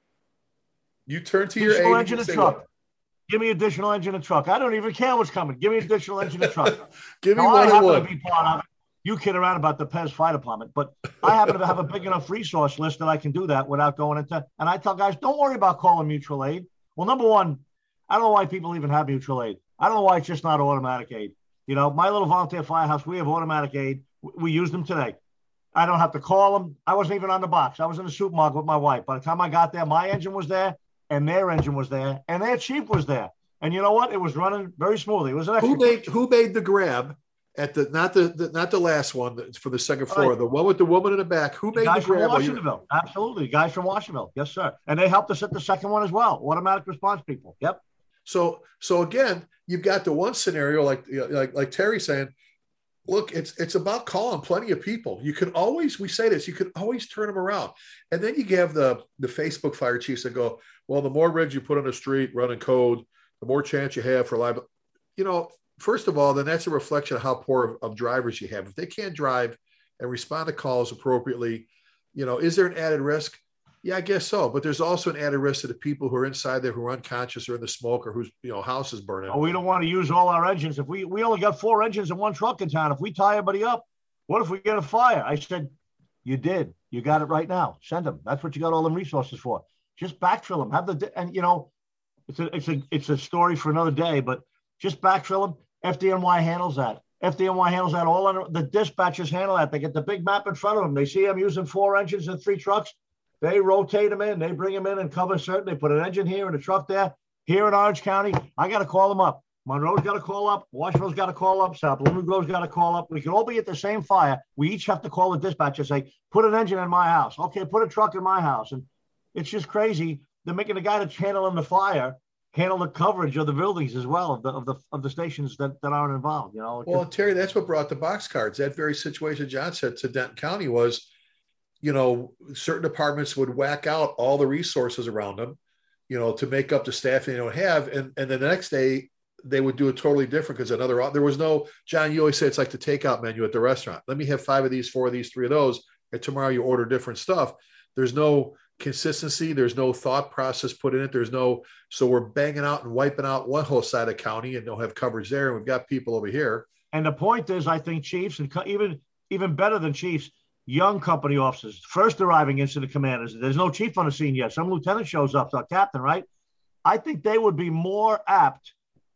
You turn to additional your engine and and truck. What? Give me additional engine and truck. I don't even care what's coming. Give me additional engine and truck. Give me now, one I and happen one. to be part of it. You kid around about the Pez Fire Department, but I happen to have a big enough resource list that I can do that without going into. And I tell guys, don't worry about calling mutual aid. Well, number one, I don't know why people even have mutual aid. I don't know why it's just not automatic aid. You know, my little volunteer firehouse, we have automatic aid. We use them today. I don't have to call them. I wasn't even on the box. I was in the supermarket with my wife. By the time I got there, my engine was there and their engine was there and their chief was there. And you know what? It was running very smoothly. It was an extra. Who made who made the grab at the not the, the not the last one for the second floor, right. The one with the woman in the back? Who made the, guys the grab? From Washingtonville, absolutely. The guys from Washingtonville, yes, sir. And they helped us at the second one as well. Automatic response people. Yep. So so again, you've got the one scenario like like like Terry saying, look, it's it's about calling plenty of people. You can always, we say this, you can always turn them around. And then you have the the Facebook fire chiefs that go, well, the more rigs you put on the street running code, the more chance you have for liability. You know, first of all, then that's a reflection of how poor of, of drivers you have. If they can't drive and respond to calls appropriately, you know, is there an added risk? Yeah, I guess so. But there's also an added risk to the people who are inside there who are unconscious or in the smoke or whose, you know, house is burning. Oh, we don't want to use all our engines. If we, we only got four engines in one truck in town, if we tie everybody up, what if we get a fire? I said, you did. You got it right now. Send them. That's what you got all them resources for. Just backfill them. Have the, and you know, It's a, it's a, it's a story for another day, but just backfill them. F D N Y handles that. F D N Y handles that. All under, the dispatchers handle that. They get the big map in front of them. They see I'm using four engines and three trucks. They rotate them in. They bring them in and cover certain. They put an engine here and a truck there. Here in Orange County, I got to call them up. Monroe's got to call up. Washington's got to call up. South Blooming Grove's got to call up. We can all be at the same fire. We each have to call the dispatcher, say, put an engine in my house. Okay, put a truck in my house. And it's just crazy. They're making the guy that's handling the fire handle the coverage of the buildings as well, of the of the of the stations that, that aren't involved, you know. Well, Terry, that's what brought the box cards. That very situation John said to Denton County was, you know, certain departments would whack out all the resources around them, you know, to make up the staffing they don't have. And and then the next day they would do it totally different because another, there was no, John, you always say it's like the takeout menu at the restaurant. Let me have five of these, four of these, three of those. And tomorrow you order different stuff. There's no consistency. There's no thought process put in it. There's no, so we're banging out and wiping out one whole side of county and don't have coverage there. And we've got people over here. And the point is, I think chiefs and co- even, even better than chiefs, young company officers, first arriving incident commanders, there's no chief on the scene yet. Some lieutenant shows up, so captain, right? I think they would be more apt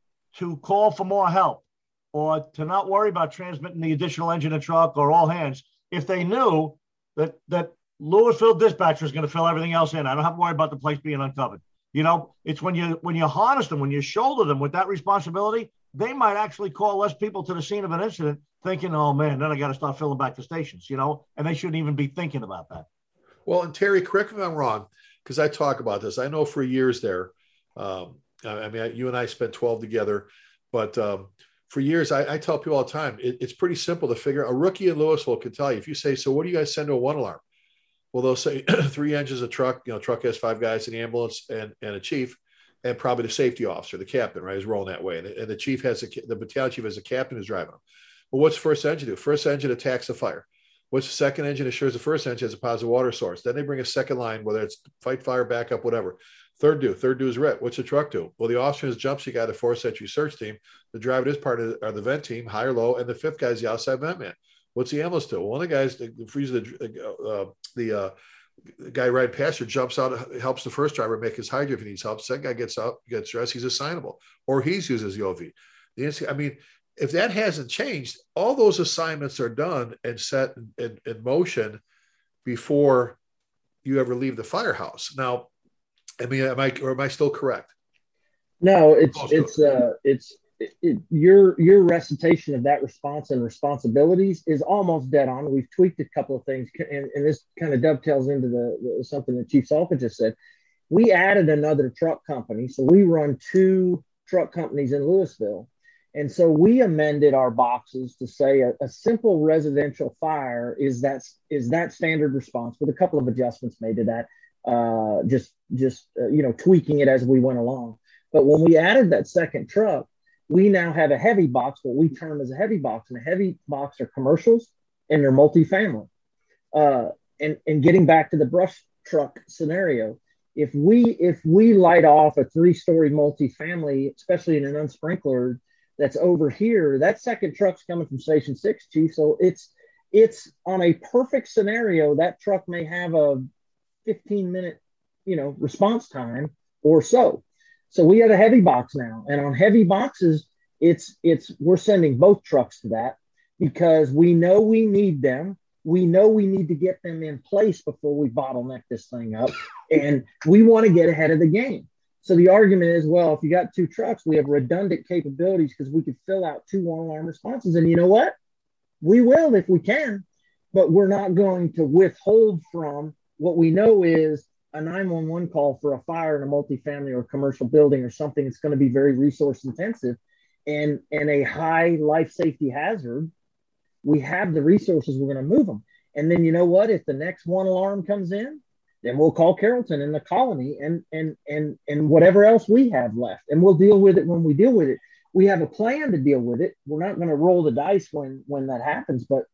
to call for more help or to not worry about transmitting the additional engine and truck or all hands if they knew that, that Louisville dispatcher is going to fill everything else in. I don't have to worry about the place being uncovered. You know, it's when you when you harness them, when you shoulder them with that responsibility, they might actually call less people to the scene of an incident thinking, oh, man, then I got to start filling back the stations, you know, and they shouldn't even be thinking about that. Well, and Terry, correct me if I'm wrong, because I talk about this. I know for years there, um, I mean, you and I spent twelve together, but um, for years, I, I tell people all the time, it, it's pretty simple to figure. A rookie in Louisville can tell you, if you say, so what do you guys send to a one alarm? Well, they'll say three engines, a truck, you know, truck has five guys, an ambulance and, and a chief, and probably the safety officer, the captain, right, is rolling that way. And, and the chief has a, the battalion chief has a captain who's driving them. Well, what's the first engine do? First engine attacks the fire. What's the second engine? Assures the first engine has a positive water source. Then they bring a second line, whether it's fight fire, backup, whatever. Third do. Third do is ret. What's the truck do? Well, the officer is jump seat guy, the fourth entry search team. The driver is part of the, are the vent team, high or low, and the fifth guy is the outside vent man. What's the ambulance do? Well, one of the guys, the freeze the uh, the uh, the guy riding past her jumps out, helps the first driver make his hydrant if he needs help. Second guy gets out, gets dressed, he's assignable, or he's uses the O V. The I mean, if that hasn't changed, all those assignments are done and set in, in, in motion before you ever leave the firehouse. Now, I mean, am I or am I still correct? No, it's it's uh it's it, it, your your recitation of that response and responsibilities is almost dead on. We've tweaked a couple of things, and, and this kind of dovetails into the, the something that Chief Salka just said. We added another truck company, so we run two truck companies in Louisville, and so we amended our boxes to say a, a simple residential fire is that is that standard response with a couple of adjustments made to that. Uh, just, just uh, you know, tweaking it as we went along. But when we added that second truck, we now have a heavy box, what we term as a heavy box. And a heavy box are commercials and they're multifamily. Uh, and, and getting back to the brush truck scenario, if we if we light off a three-story multifamily, especially in an unsprinklered that's over here, that second truck's coming from Station Six, Chief. So it's it's on a perfect scenario, that truck may have a fifteen minute, you know, response time or so. So we have a heavy box now, and on heavy boxes, it's it's we're sending both trucks to that because we know we need them. We know we need to get them in place before we bottleneck this thing up, and we want to get ahead of the game. So the argument is, well, if you got two trucks, we have redundant capabilities because we could fill out two one-alarm responses. And you know what? We will if we can, but we're not going to withhold from what we know is a nine one one call for a fire in a multifamily or commercial building or something that's going to be very resource intensive and, and a high life safety hazard. We have the resources, we're going to move them. And then you know what? If the next one alarm comes in, then we'll call Carrollton and the colony and and and and whatever else we have left. And we'll deal with it when we deal with it. We have a plan to deal with it. We're not going to roll the dice when when that happens, but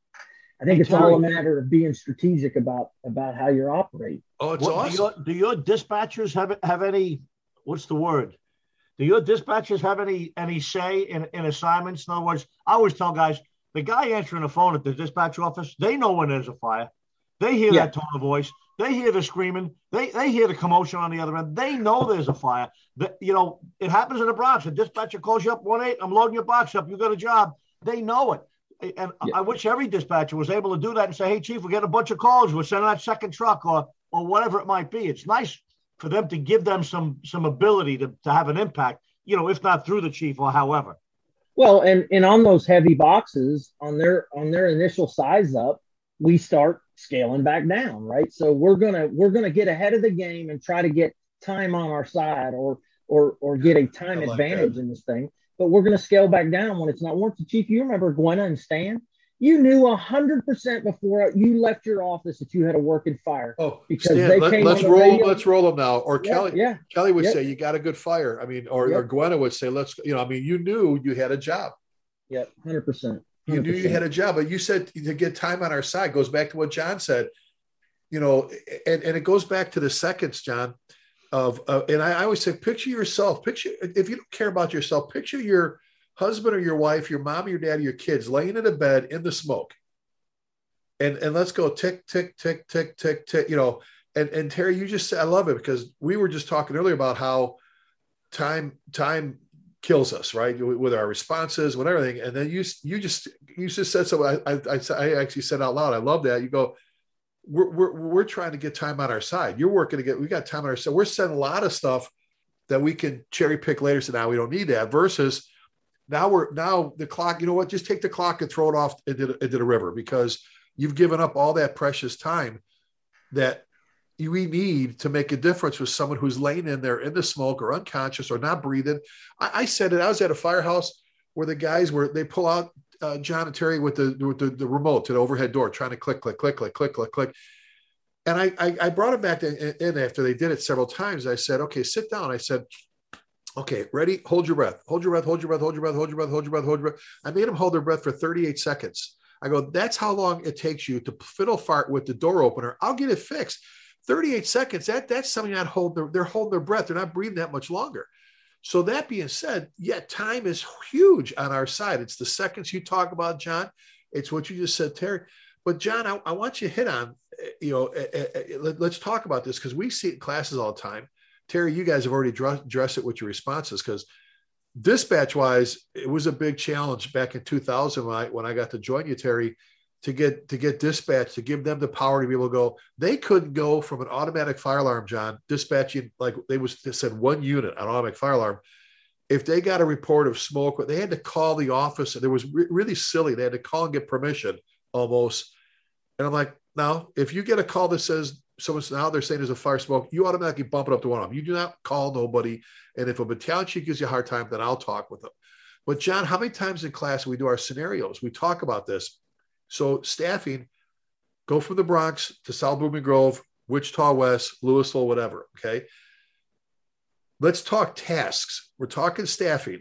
I think Hey, it's Terry, all a matter of being strategic about about how you're operating. Oh, it's what, awesome. do, your, do your dispatchers have have any? What's the word? Do your dispatchers have any any say in, in assignments? In other words, I always tell guys, the guy answering the phone at the dispatch office, they know when there's a fire. They hear Yeah. that tone of voice. They hear the screaming. They they hear the commotion on the other end. They know there's a fire. The, you know, it happens in the Bronx. A dispatcher calls you up one eight. I'm loading your box up. You got a job. They know it. And Yeah. I wish every dispatcher was able to do that and say, hey, Chief, we're getting a bunch of calls. We're sending that second truck or or whatever it might be. It's nice for them to give them some some ability to, to have an impact, you know, if not through the chief or however. Well, and and on those heavy boxes, on their on their initial size up, we start scaling back down, right? So we're gonna we're gonna get ahead of the game and try to get time on our side or or or get a time like advantage that. in this thing. But we're gonna scale back down when it's not warranted. Chief, you remember Gwenna and Stan? You knew a hundred percent before you left your office that you had a working fire. Oh, because Stan, they let, came let's on the roll. radio. Let's roll them now. Or Yeah, Kelly, yeah. Kelly would Yep. say, "You got a good fire." I mean, or, Yep. or Gwenna would say, "Let's." You know, I mean, you knew you had a job. Yep, hundred percent. You knew you had a job, but you said to get time on our side goes back to what John said. You know, and, and it goes back to the seconds, John. Of uh, and I, I always say, picture yourself. Picture if you don't care about yourself, picture your husband or your wife, your mom, or your dad, or your kids laying in a bed in the smoke. And and let's go tick, tick, tick, tick, tick, tick, you know, and, and Terry, you just, I love it because we were just talking earlier about how time, time kills us, right? With our responses, with everything. And then you, you just, you just said so. I, I, I actually said out loud, I love that. You go, we're, we're, we're trying to get time on our side. You're working to get, we got time on our side. We're sending a lot of stuff that we can cherry pick later. So now we don't need that versus now we're, now the clock, you know what, just take the clock and throw it off into, into the river because you've given up all that precious time that we need to make a difference with someone who's laying in there in the smoke or unconscious or not breathing. I, I said it. I was at a firehouse where the guys were, they pull out uh, John and Terry with the, with the, the remote to the overhead door, trying to click, click, click, click, click, click, click. And I, I, I brought them back in, in after they did it several times. I said, okay, sit down. I said, okay, ready? Hold your breath, hold your breath, hold your breath, hold your breath, hold your breath, hold your breath, hold your breath. I made them hold their breath for thirty-eight seconds. I go, that's how long it takes you to fiddle fart with the door opener. I'll get it fixed. thirty-eight seconds. That that's something that hold their, they're holding their breath. They're not breathing that much longer. So that being said, yeah, time is huge on our side. It's the seconds you talk about, John. It's what you just said, Terry. But John, I, I want you to hit on, you know, uh, uh, let, let's talk about this because we see it in classes all the time. Terry, you guys have already addressed it with your responses because dispatch wise, it was a big challenge back in two thousand when I, when I got to join you, Terry, to get, to get dispatch, to give them the power to be able to go. They couldn't go from an automatic fire alarm, John, dispatching, like they was they said one unit, an automatic fire alarm. If they got a report of smoke, they had to call the office. And it was re- really silly. They had to call and get permission almost. And I'm like, now, if you get a call that says someone's now they're saying there's a fire smoke, you automatically bump it up to one of them. You do not call nobody. And if a battalion chief gives you a hard time, then I'll talk with them. But John, how many times in class we do our scenarios? We talk about this. So staffing, go from the Bronx to South Blooming Grove, Wichita West, Louisville, whatever. Okay. Let's talk tasks. We're talking staffing.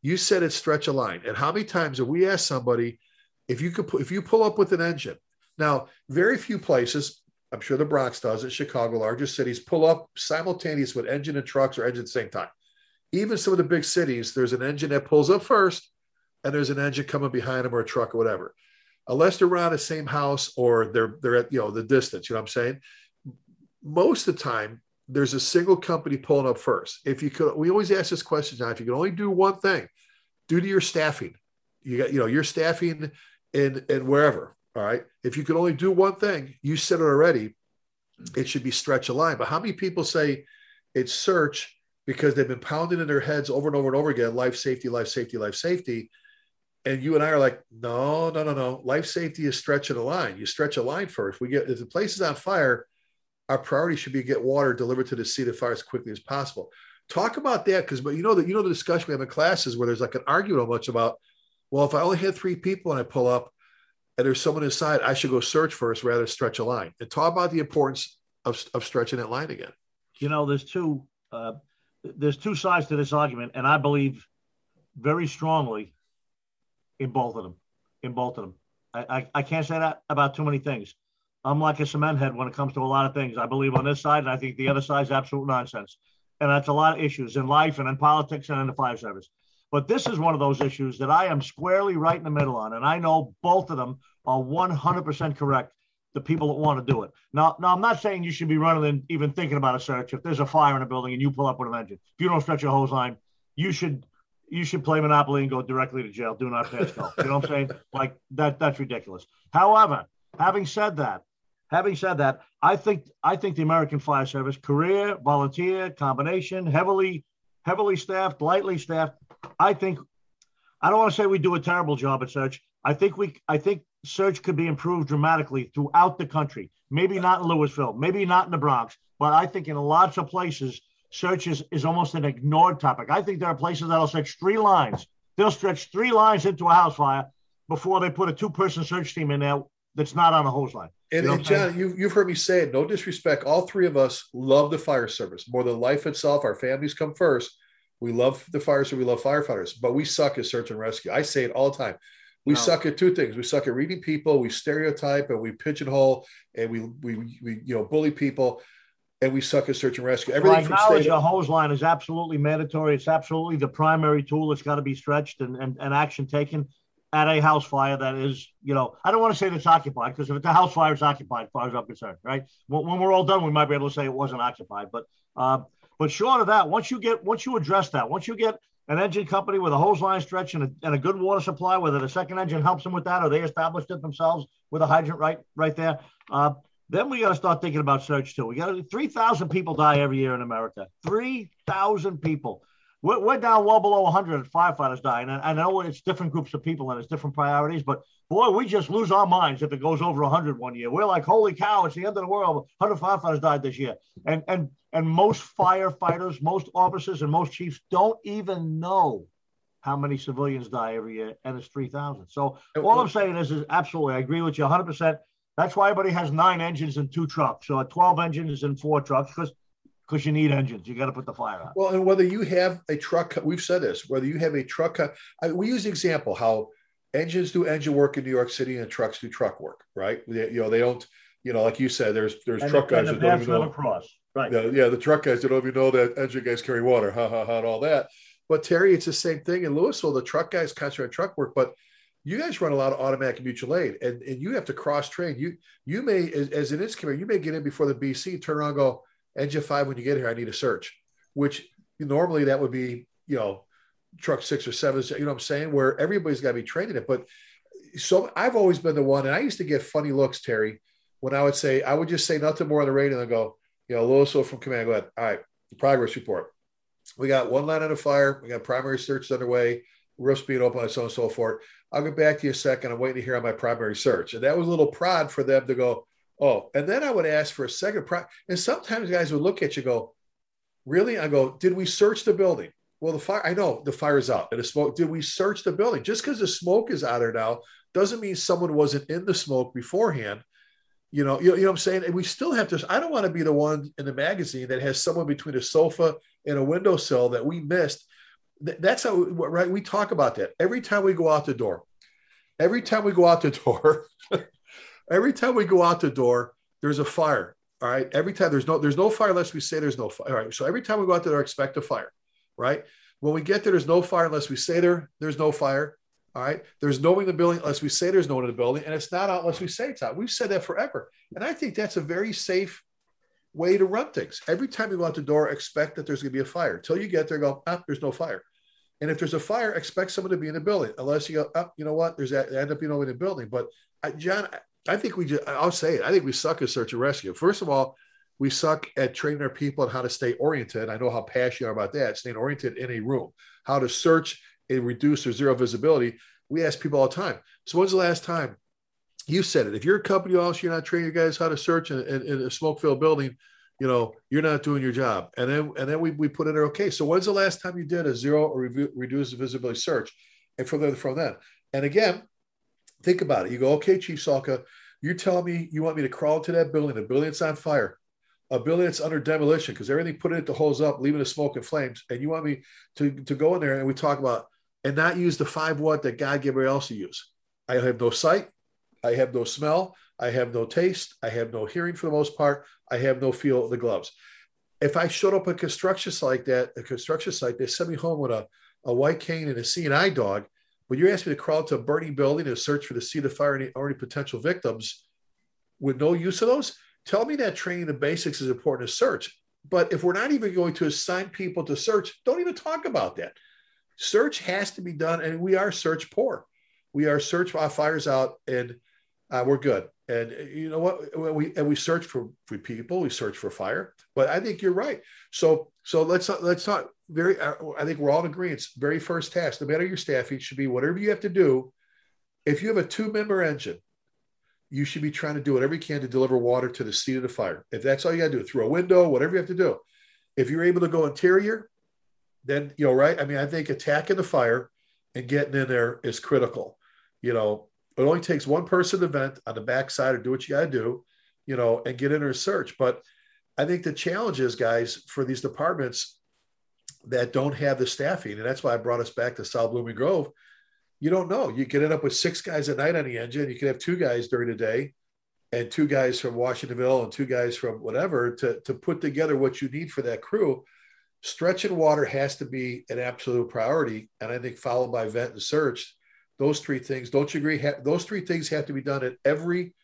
You said it's stretch a line. And how many times have we asked somebody if you could, if you pull up with an engine? Now, very few places, I'm sure the Bronx does it, Chicago, larger cities, pull up simultaneous with engine and trucks or engine at the same time. Even some of the big cities, there's an engine that pulls up first and there's an engine coming behind them or a truck or whatever. Unless they're around the same house or they're they're at, you know, the distance, you know what I'm saying? Most of the time, there's a single company pulling up first. If you could, we always ask this question, John, if you can only do one thing, due to your staffing, you got, you know, your staffing in, in wherever, all right? If you could only do one thing, you said it already, it should be stretch a line. But how many people say it's search because they've been pounding in their heads over and over and over again, life safety, life safety, life safety. And you and I are like, no, no, no, no. Life safety is stretching a line. You stretch a line first. We get, if the place is on fire, our priority should be to get water delivered to the seat of fire as quickly as possible. Talk about that, because, but you know that you know the discussion we have in classes where there's like an argument much about, well, if I only had three people and I pull up and there's someone inside, I should go search first rather than stretch a line. And talk about the importance of, of stretching that line again. You know, there's two uh, there's two sides to this argument, and I believe very strongly in both of them. In both of them, I, I, I can't say that about too many things. I'm like a cement head when it comes to a lot of things. I believe on this side, and I think the other side is absolute nonsense. And that's a lot of issues in life and in politics and in the fire service. But this is one of those issues that I am squarely right in the middle on. And I know both of them are one hundred percent correct, the people that want to do it. Now, now I'm not saying you should be running and even thinking about a search. If there's a fire in a building and you pull up with an engine, if you don't stretch your hose line, you should you should play Monopoly and go directly to jail. Do not pass go. You know what I'm saying? Like that, that's ridiculous. However, having said that, Having said that, I think I think the American Fire Service, career, volunteer, combination, heavily, heavily staffed, lightly staffed. I think I don't want to say we do a terrible job at search. I think we I think search could be improved dramatically throughout the country. Maybe not in Louisville, maybe not in the Bronx, but I think in lots of places, search is, is almost an ignored topic. I think there are places that'll stretch three lines. They'll stretch three lines into a house fire before they put a two-person search team in there that's not on a hose line. And, you know and John, you, you've heard me say it, no disrespect. All three of us love the fire service more than life itself. Our families come first. We love the fire service. We love firefighters, but we suck at search and rescue. I say it all the time. We no. suck at two things. We suck at reading people. We stereotype and we pigeonhole and we, we, we you know, bully people, and we suck at search and rescue. Everything well, I acknowledge a hose line is absolutely mandatory. It's absolutely the primary tool that's got to be stretched and, and, and action taken at a house fire that is, you know, I don't want to say that's occupied, because if it's a house fire, it's occupied, as far as I'm concerned, right? When, when we're all done, we might be able to say it wasn't occupied. But uh, but short of that, once you get, once you address that, once you get an engine company with a hose line stretch and a, and a good water supply, whether the second engine helps them with that or they established it themselves with a hydrant right right there, uh, then we got to start thinking about search too. We got three thousand people die every year in America. three thousand people. We're, we're down well below one hundred firefighters dying. And I know it's different groups of people and it's different priorities, but boy, we just lose our minds if it goes over one hundred one year. We're like, holy cow, it's the end of the world. one hundred firefighters died this year. And, and, and most firefighters, most officers, and most chiefs don't even know how many civilians die every year, and it's three thousand. So all I'm saying is, is absolutely, I agree with you one hundred percent. That's why everybody has nine engines and two trucks. So twelve engines and four trucks, because because you need engines. You got to put the fire out. Well, and whether you have a truck, we've said this, whether you have a truck, I, we use the example how engines do engine work in New York City and trucks do truck work, right? They, you know, they don't, you know, like you said, there's there's and truck the, guys that don't even know. Across. Right. Yeah, yeah, the truck guys that don't even know that engine guys carry water, ha, ha, ha, and all that. But Terry, it's the same thing in Louisville. The truck guys concentrate on truck work, but you guys run a lot of automatic mutual aid, and, and you have to cross train. You you may, as, as an instrument, you may get in before the B C, turn around and go, engine five, when you get here, I need a search, which normally that would be, you know, truck six or seven, you know what I'm saying, where everybody's got to be trained in it. But so I've always been the one, and I used to get funny looks, Terry, when I would say, I would just say nothing more on the radio and go, you know, Louisville from command, go ahead. All right, the progress report. We got one line on a fire. We got primary search underway. Roofs being open, and so on and so forth. I'll get back to you a second. I'm waiting to hear on my primary search. And that was a little prod for them to go, oh, and then I would ask for a second. Pro- and sometimes guys would look at you and go, really? I go, did we search the building? Well, the fire, I know the fire's out and the smoke. Did we search the building? Just because the smoke is out there now doesn't mean someone wasn't in the smoke beforehand. You know, you know, you know what I'm saying? And we still have to, I don't want to be the one in the magazine that has someone between a sofa and a windowsill that we missed. th- that's how, right? We talk about that every time we go out the door. Every time we go out the door, every time we go out the door, there's a fire. All right. Every time there's no, there's no fire unless we say there's no fire. All right. So every time we go out the door, expect a fire. Right. When we get there, there's no fire unless we say there, there's no fire. All right. There's no one in the building unless we say there's no one in the building. And it's not out unless we say it's out. We've said that forever. And I think that's a very safe way to run things. Every time you go out the door, expect that there's going to be a fire. Till you get there, go, ah, there's no fire. And if there's a fire, expect someone to be in the building, unless you go, oh, you know what, there's that end up being over in the building. But I, John, I think we just, I'll say it. I think we suck at search and rescue. First of all, we suck at training our people on how to stay oriented. I know how passionate you are about that, staying oriented in a room, how to search and reduce or zero visibility. We ask people all the time. So when's the last time you said it? If you're a company officer, you're not training your guys how to search in, in, in a smoke-filled building, you know, you're not doing your job. And then, and then we, we put in there, okay, so when's the last time you did a zero or review, reduce visibility search? And from there, from then. And again, think about it. You go, okay, Chief Salka, you're telling me you want me to crawl into that building, a building that's on fire, a building that's under demolition because everything put in it to hose up, leaving the smoke and flames. And you want me to, to go in there and we talk about and not use the five watt that God gave everybody else to use. I have no sight. I have no smell. I have no taste. I have no hearing for the most part. I have no feel of the gloves. If I showed up at a construction site like that, a construction site, they sent me home with a, a white cane and a C and I dog. But you're asking me to crawl to a burning building and search for the scene of fire and already potential victims with no use of those. Tell me that training the basics is important to search. But if we're not even going to assign people to search, don't even talk about that. Search has to be done. And we are search poor. We are search while fire's out and uh, we're good. And you know what? We and we search for, for people. We search for fire. But I think you're right. So so let's let's talk very. I think we're all in agreement. Very first task, no matter your staffing, should be whatever you have to do. If you have a two-member engine, you should be trying to do whatever you can to deliver water to the scene of the fire. If that's all you got to do, through a window, whatever you have to do. If you're able to go interior, then you know, right? I mean, I think attacking the fire and getting in there is critical. You know. It only takes one person to vent on the backside or do what you got to do, you know, and get in there search. But I think the challenge is, guys, for these departments that don't have the staffing, and that's why I brought us back to South Blooming Grove. You don't know. You can end up with six guys at night on the engine. You can have two guys during the day and two guys from Washingtonville and two guys from whatever to, to put together what you need for that crew. Stretch and water has to be an absolute priority. And I think followed by vent and search. Those three things, don't you agree? Ha- those three things have to be done at every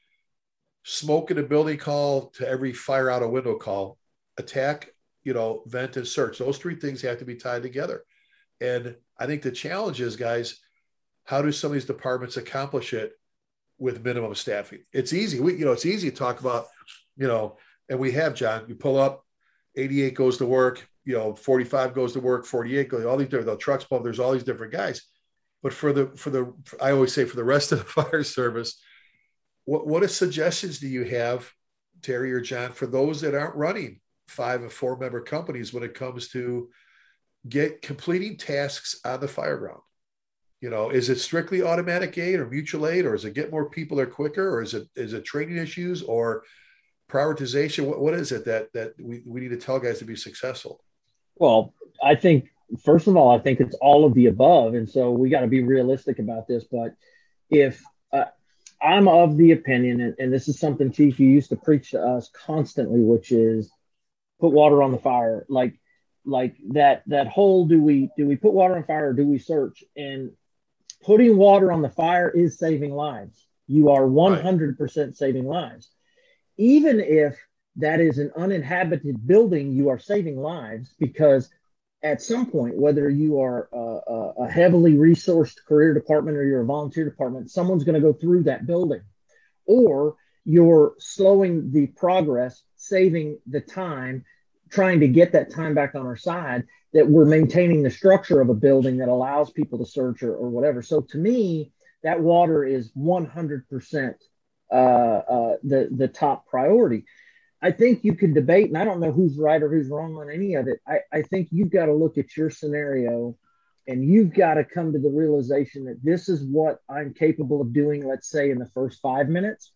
smoke in a building call to every fire out a window call. Attack, you know, vent and search. Those three things have to be tied together. And I think the challenge is, guys, how do some of these departments accomplish it with minimum staffing? It's easy. We, you know, it's easy to talk about, you know, and we have, John, you pull up, eighty-eight goes to work, you know, forty-five goes to work, forty-eight goes, all these different, the trucks pull up, there's all these different guys. But for the, for the, I always say for the rest of the fire service, what, what suggestions do you have, Terry or John, for those that aren't running five and four member companies when it comes to get completing tasks on the fire ground? You know, is it strictly automatic aid or mutual aid, or is it get more people there quicker, or is it, is it training issues or prioritization? What, what is it that, that we, we need to tell guys to be successful? Well, I think, first of all, I think it's all of the above. And so we got to be realistic about this. But if uh, I'm of the opinion, and, and this is something, Chief, you used to preach to us constantly, which is put water on the fire. Like, like that, that whole, do we, do we put water on fire or do we search? And putting water on the fire is saving lives. You are one hundred percent saving lives. Even if that is an uninhabited building, you are saving lives, because at some point, whether you are a, a heavily resourced career department or you're a volunteer department, someone's going to go through that building, or you're slowing the progress, saving the time, trying to get that time back on our side, that we're maintaining the structure of a building that allows people to search or, or whatever. So to me, that water is one hundred percent uh, uh, the, the top priority. I think you can debate, and I don't know who's right or who's wrong on any of it. I, I think you've got to look at your scenario and you've got to come to the realization that this is what I'm capable of doing, let's say, in the first five minutes.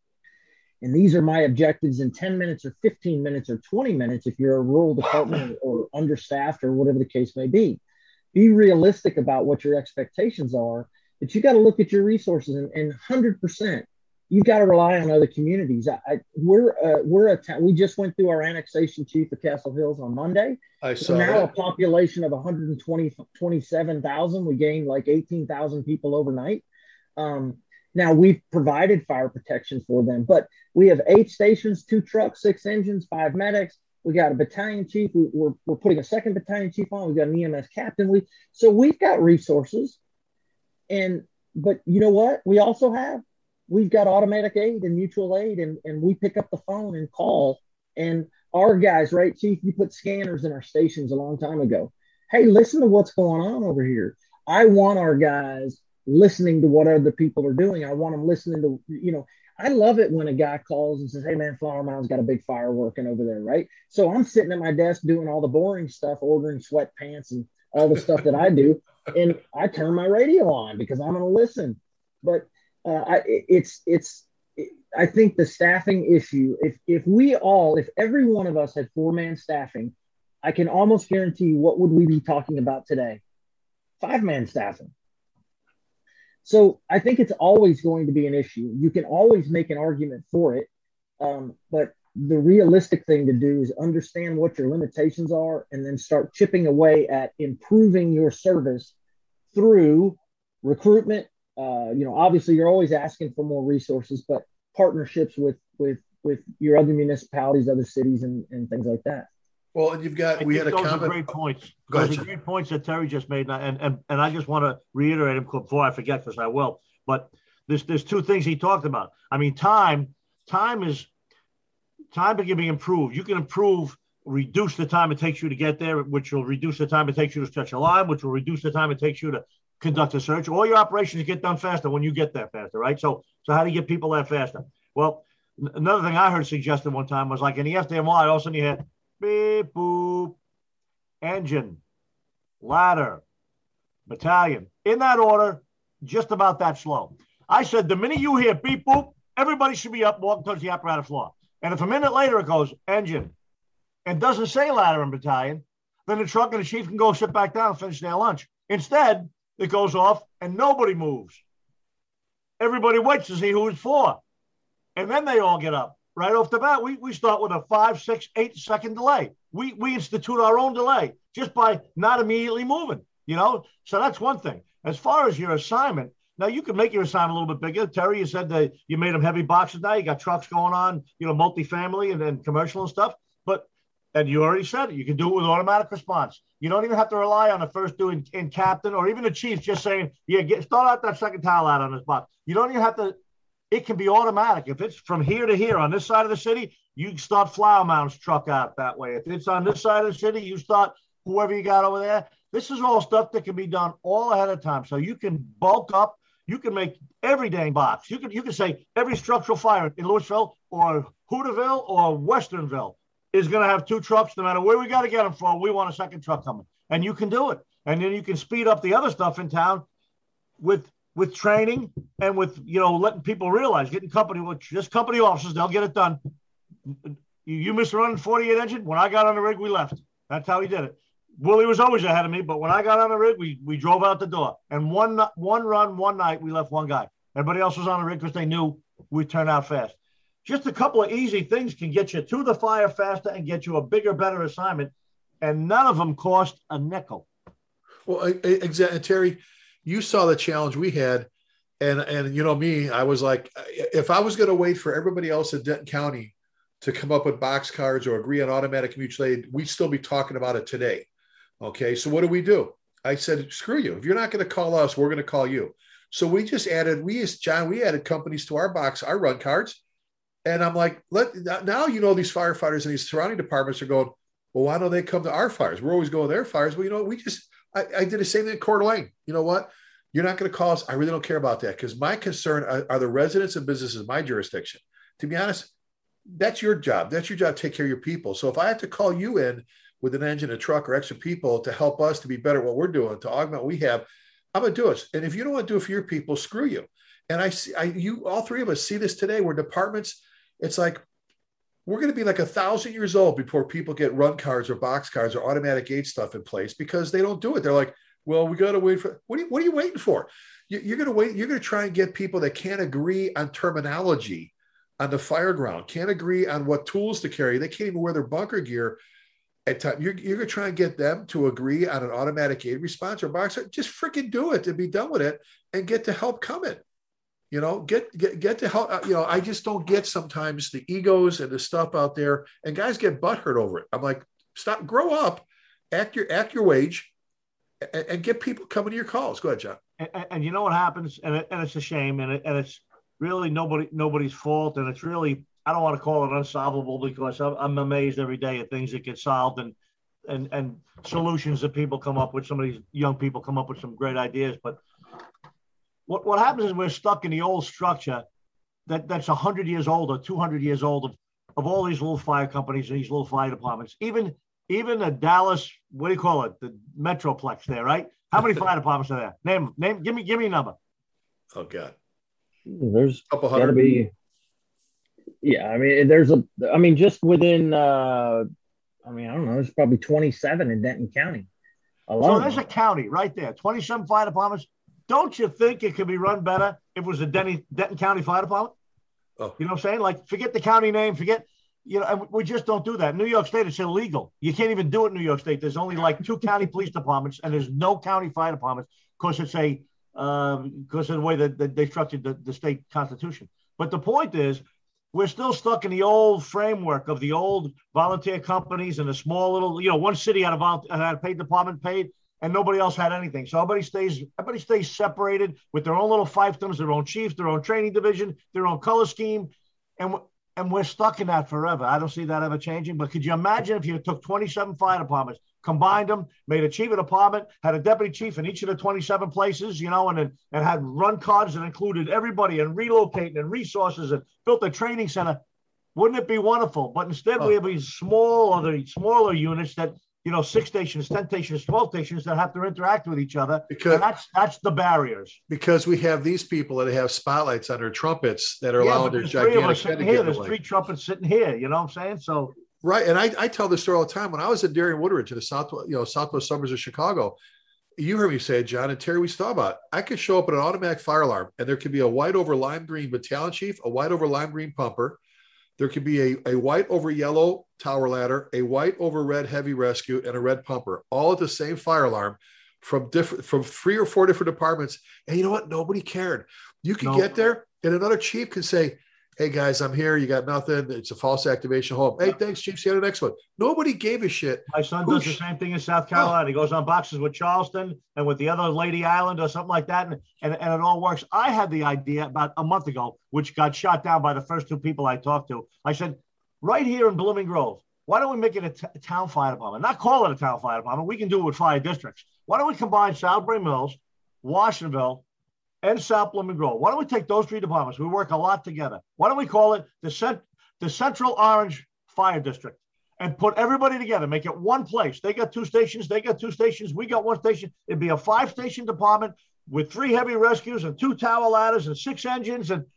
And these are my objectives in ten minutes or fifteen minutes or twenty minutes if you're a rural department or understaffed or whatever the case may be. be realistic about what your expectations are, but you got to look at your resources and, and one hundred percent you've got to rely on other communities. I, I, we're uh, we're a town. We just went through our annexation, chief of Castle Hills, on Monday. I saw we're now that. A population of one hundred twenty, twenty-seven thousand. We gained like eighteen thousand people overnight. Um, now we've provided fire protection for them, but we have eight stations, two trucks, six engines, five medics. We got a battalion chief. We, we're, we're putting a second battalion chief on. We got an E M S captain. We so we've got resources, and but you know what? We also have we've got automatic aid and mutual aid, and, and we pick up the phone and call. And our guys, right, Chief, you put scanners in our stations a long time ago. Hey, listen to what's going on over here. I want our guys listening to what other people are doing. I want them listening to, you know, I love it when a guy calls and says, hey, man, Flower Mound's got a big fire working over there, right? So I'm sitting at my desk doing all the boring stuff, ordering sweatpants and all the stuff that I do. And I turn my radio on because I'm going to listen. But Uh, I, it's it's it, I think the staffing issue. If if we all, if every one of us had four man staffing, I can almost guarantee you what would we be talking about today? Five man staffing. So I think it's always going to be an issue. You can always make an argument for it, um, but the realistic thing to do is understand what your limitations are, and then start chipping away at improving your service through recruitment. Uh, you know, obviously you're always asking for more resources, but partnerships with, with, with your other municipalities, other cities, and, and things like that. Well, and you've got, I we had a those comment. Are great points. Go those ahead, are great points that Terry just made. And, and, and I just want to reiterate them before I forget, because I will, but there's, there's two things he talked about. I mean, time, time is time can be improved. You can improve, reduce the time it takes you to get there, which will reduce the time it takes you to stretch a line, which will reduce the time it takes you to conduct a search. All your operations get done faster when you get there faster, right? So, so how do you get people there faster? Well, n- another thing I heard suggested one time was like in the F D M Y, all of a sudden you hear beep, boop, engine, ladder, battalion. In that order, just about that slow. I said, the minute you hear beep, boop, everybody should be up walking towards the apparatus floor. And if a minute later it goes engine and doesn't say ladder and battalion, then the truck and the chief can go sit back down and finish their lunch. Instead, it goes off and nobody moves. Everybody waits to see who it's for. And then they all get up. Right off the bat, we, we start with a five, six, eight second delay. We we institute our own delay just by not immediately moving, you know? So that's one thing. As far as your assignment, now you can make your assignment a little bit bigger. Terry, you said that you made them heavy boxes now. You got trucks going on, you know, multifamily and then commercial and stuff. But and you already said it. You can do it with automatic response. You don't even have to rely on the first doing in, in captain or even the chief just saying, yeah, get start out that second tile out on this box. You don't even have to. It can be automatic. If it's from here to here on this side of the city, you start Flower Mound's truck out that way. If it's on this side of the city, you start whoever you got over there. This is all stuff that can be done all ahead of time. So you can bulk up. You can make every dang box. You can you can say every structural fire in Louisville or Hooterville or Westernville is going to have two trucks, no matter where we got to get them from. We want a second truck coming, and you can do it. And then you can speed up the other stuff in town with with training and with, you know, letting people realize, getting company, which just company officers, they'll get it done. You, you missed running forty-eight engine. When I got on the rig, we left. That's how he did it. Willie was always ahead of me, but when I got on the rig, we we drove out the door. And one one run, one night, we left one guy. Everybody else was on the rig because they knew we'd turn out fast. Just a couple of easy things can get you to the fire faster and get you a bigger, better assignment. And none of them cost a nickel. Well, exactly, Terry, you saw the challenge we had. And, and you know me, I was like, if I was going to wait for everybody else in Denton County to come up with box cards or agree on automatic mutual aid, we'd still be talking about it today. Okay, so what do we do? I said, screw you. If you're not going to call us, we're going to call you. So we just added, we as John, we added companies to our box, our run cards. And I'm like, let now, you know, these firefighters and these surrounding departments are going, well, why don't they come to our fires? We're always going to their fires. Well, you know, we just, I, I did the same thing at Coeur d'Alene. You know what? You're not going to call us. I really don't care about that because my concern are, are the residents and businesses in my jurisdiction. To be honest, that's your job. That's your job to take care of your people. So if I have to call you in with an engine, a truck, or extra people to help us to be better at what we're doing, to augment what we have, I'm going to do it. And if you don't want to do it for your people, screw you. And I see, I, you, all three of us see this today where departments, it's like, we're going to be like a thousand years old before people get run cards or box cards or automatic gate stuff in place because they don't do it. They're like, Well, we got to wait for what are you, what are you waiting for? You, you're going to wait. You're going to try and get people that can't agree on terminology on the fire ground, can't agree on what tools to carry. They can't even wear their bunker gear at time. You're, you're going to try and get them to agree on an automatic aid response or boxer. Just freaking do it and be done with it and get the help coming. You know, get get get to help. You know, I just don't get sometimes the egos and the stuff out there, and guys get butthurt over it. I'm like, stop, grow up, act your act your wage, and, and get people coming to your calls. Go ahead, John. And, and you know what happens, and, it, and it's a shame, and, it, and it's really nobody nobody's fault, and it's really, I don't want to call it unsolvable, because I'm, I'm amazed every day at things that get solved and and and solutions that people come up with. Some of these young people come up with some great ideas, but what what happens is we're stuck in the old structure that that's one hundred years old or two hundred years old of, of all these little fire companies and these little fire departments. Even even the Dallas, what do you call it, the Metroplex there, right? How many fire departments are there? Name name. Give me give me a number. Oh God, there's a couple got to hundred. be. Yeah, I mean, there's a. I mean, just within. Uh, I mean, I don't know. There's probably twenty-seven in Denton County alone. So there's a county right there, twenty-seven fire departments. Don't you think it could be run better if it was a Denny, Denton County Fire Department? Oh. You know what I'm saying? Like, forget the county name, forget, you know, and we just don't do that. New York State, it's illegal. You can't even do it in New York State. There's only like two county police departments, and there's no county fire departments because it's a, um, because of the way that, that they structured the, the state constitution. But the point is, we're still stuck in the old framework of the old volunteer companies and a small little, you know, one city had a, volunteer, had a paid department paid, and nobody else had anything. So everybody stays, everybody stays separated with their own little fiefdoms, their own chief, their own training division, their own color scheme. And, and we're stuck in that forever. I don't see that ever changing. But could you imagine if you took twenty-seven fire departments, combined them, made a chief of department, had a deputy chief in each of the twenty-seven places, you know, and, and had run cards that included everybody and relocating and resources and built a training center? Wouldn't it be wonderful? But instead, oh. we have these small or the smaller units that, you know, six stations, ten stations, twelve stations that have to interact with each other. Because and that's that's the barriers. Because we have these people that have spotlights on their trumpets that are yeah, allowing their gigantic three of us sitting here. There's away. three trumpets sitting here. You know what I'm saying? So right, and I, I tell this story all the time. When I was at Darien Woodridge in the south, you know, southwest suburbs of Chicago, you heard me say it, John and Terry. We thought about it. I could show up at an automatic fire alarm, and there could be a white over lime green battalion chief, a white over lime green pumper. There could be a, a white over yellow tower ladder, a white over red heavy rescue, and a red pumper, all at the same fire alarm from different from three or four different departments. And you know what? Nobody cared. You could no. get there, and another chief can say, "Hey guys, I'm here. You got nothing. It's a false activation home. Hey, thanks, chief. See you on the next one." Nobody gave a shit. My son does the same thing in South Carolina. Oh. He goes on boxes with Charleston and with the other Lady Island or something like that, and, and, and it all works. I had the idea about a month ago, which got shot down by the first two people I talked to. I said, right here in Blooming Grove, why don't we make it a, t- a town fire department? Not call it a town fire department. We can do it with fire districts. Why don't we combine Salisbury Mills, Washingtonville, and South Blooming Grove? Why don't we take those three departments? We work a lot together. Why don't we call it the, cent- the Central Orange Fire District and put everybody together, make it one place. They got two stations. They got two stations. We got one station. It'd be a five-station department with three heavy rescues and two tower ladders and six engines, and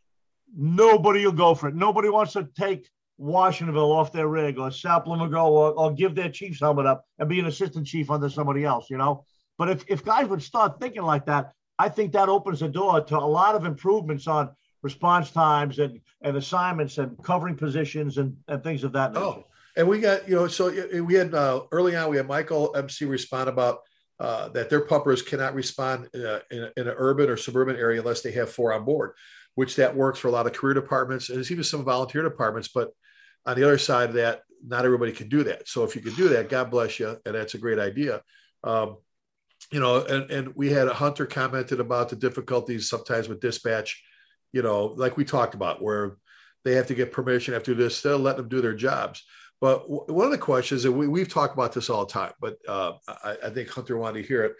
nobody will go for it. Nobody wants to take Washingtonville off their rig or South Blooming Grove or, or give their chief's helmet up and be an assistant chief under somebody else, you know? But if, if guys would start thinking like that, I think that opens the door to a lot of improvements on response times and, and assignments and covering positions and, and things of that nature. Oh, and we got, you know, so we had uh, early on, we had Michael M C respond about uh, that their pumpers cannot respond uh, in, in an urban or suburban area unless they have four on board, which that works for a lot of career departments. And there's even some volunteer departments, but on the other side of that, not everybody can do that. So if you can do that, God bless you. And that's a great idea. Um, you know, and, and we had a Hunter commented about the difficulties sometimes with dispatch, you know, like we talked about, where they have to get permission after this, still let them do their jobs. But w- one of the questions, and we, we've talked about this all the time, but uh, I, I think Hunter wanted to hear it,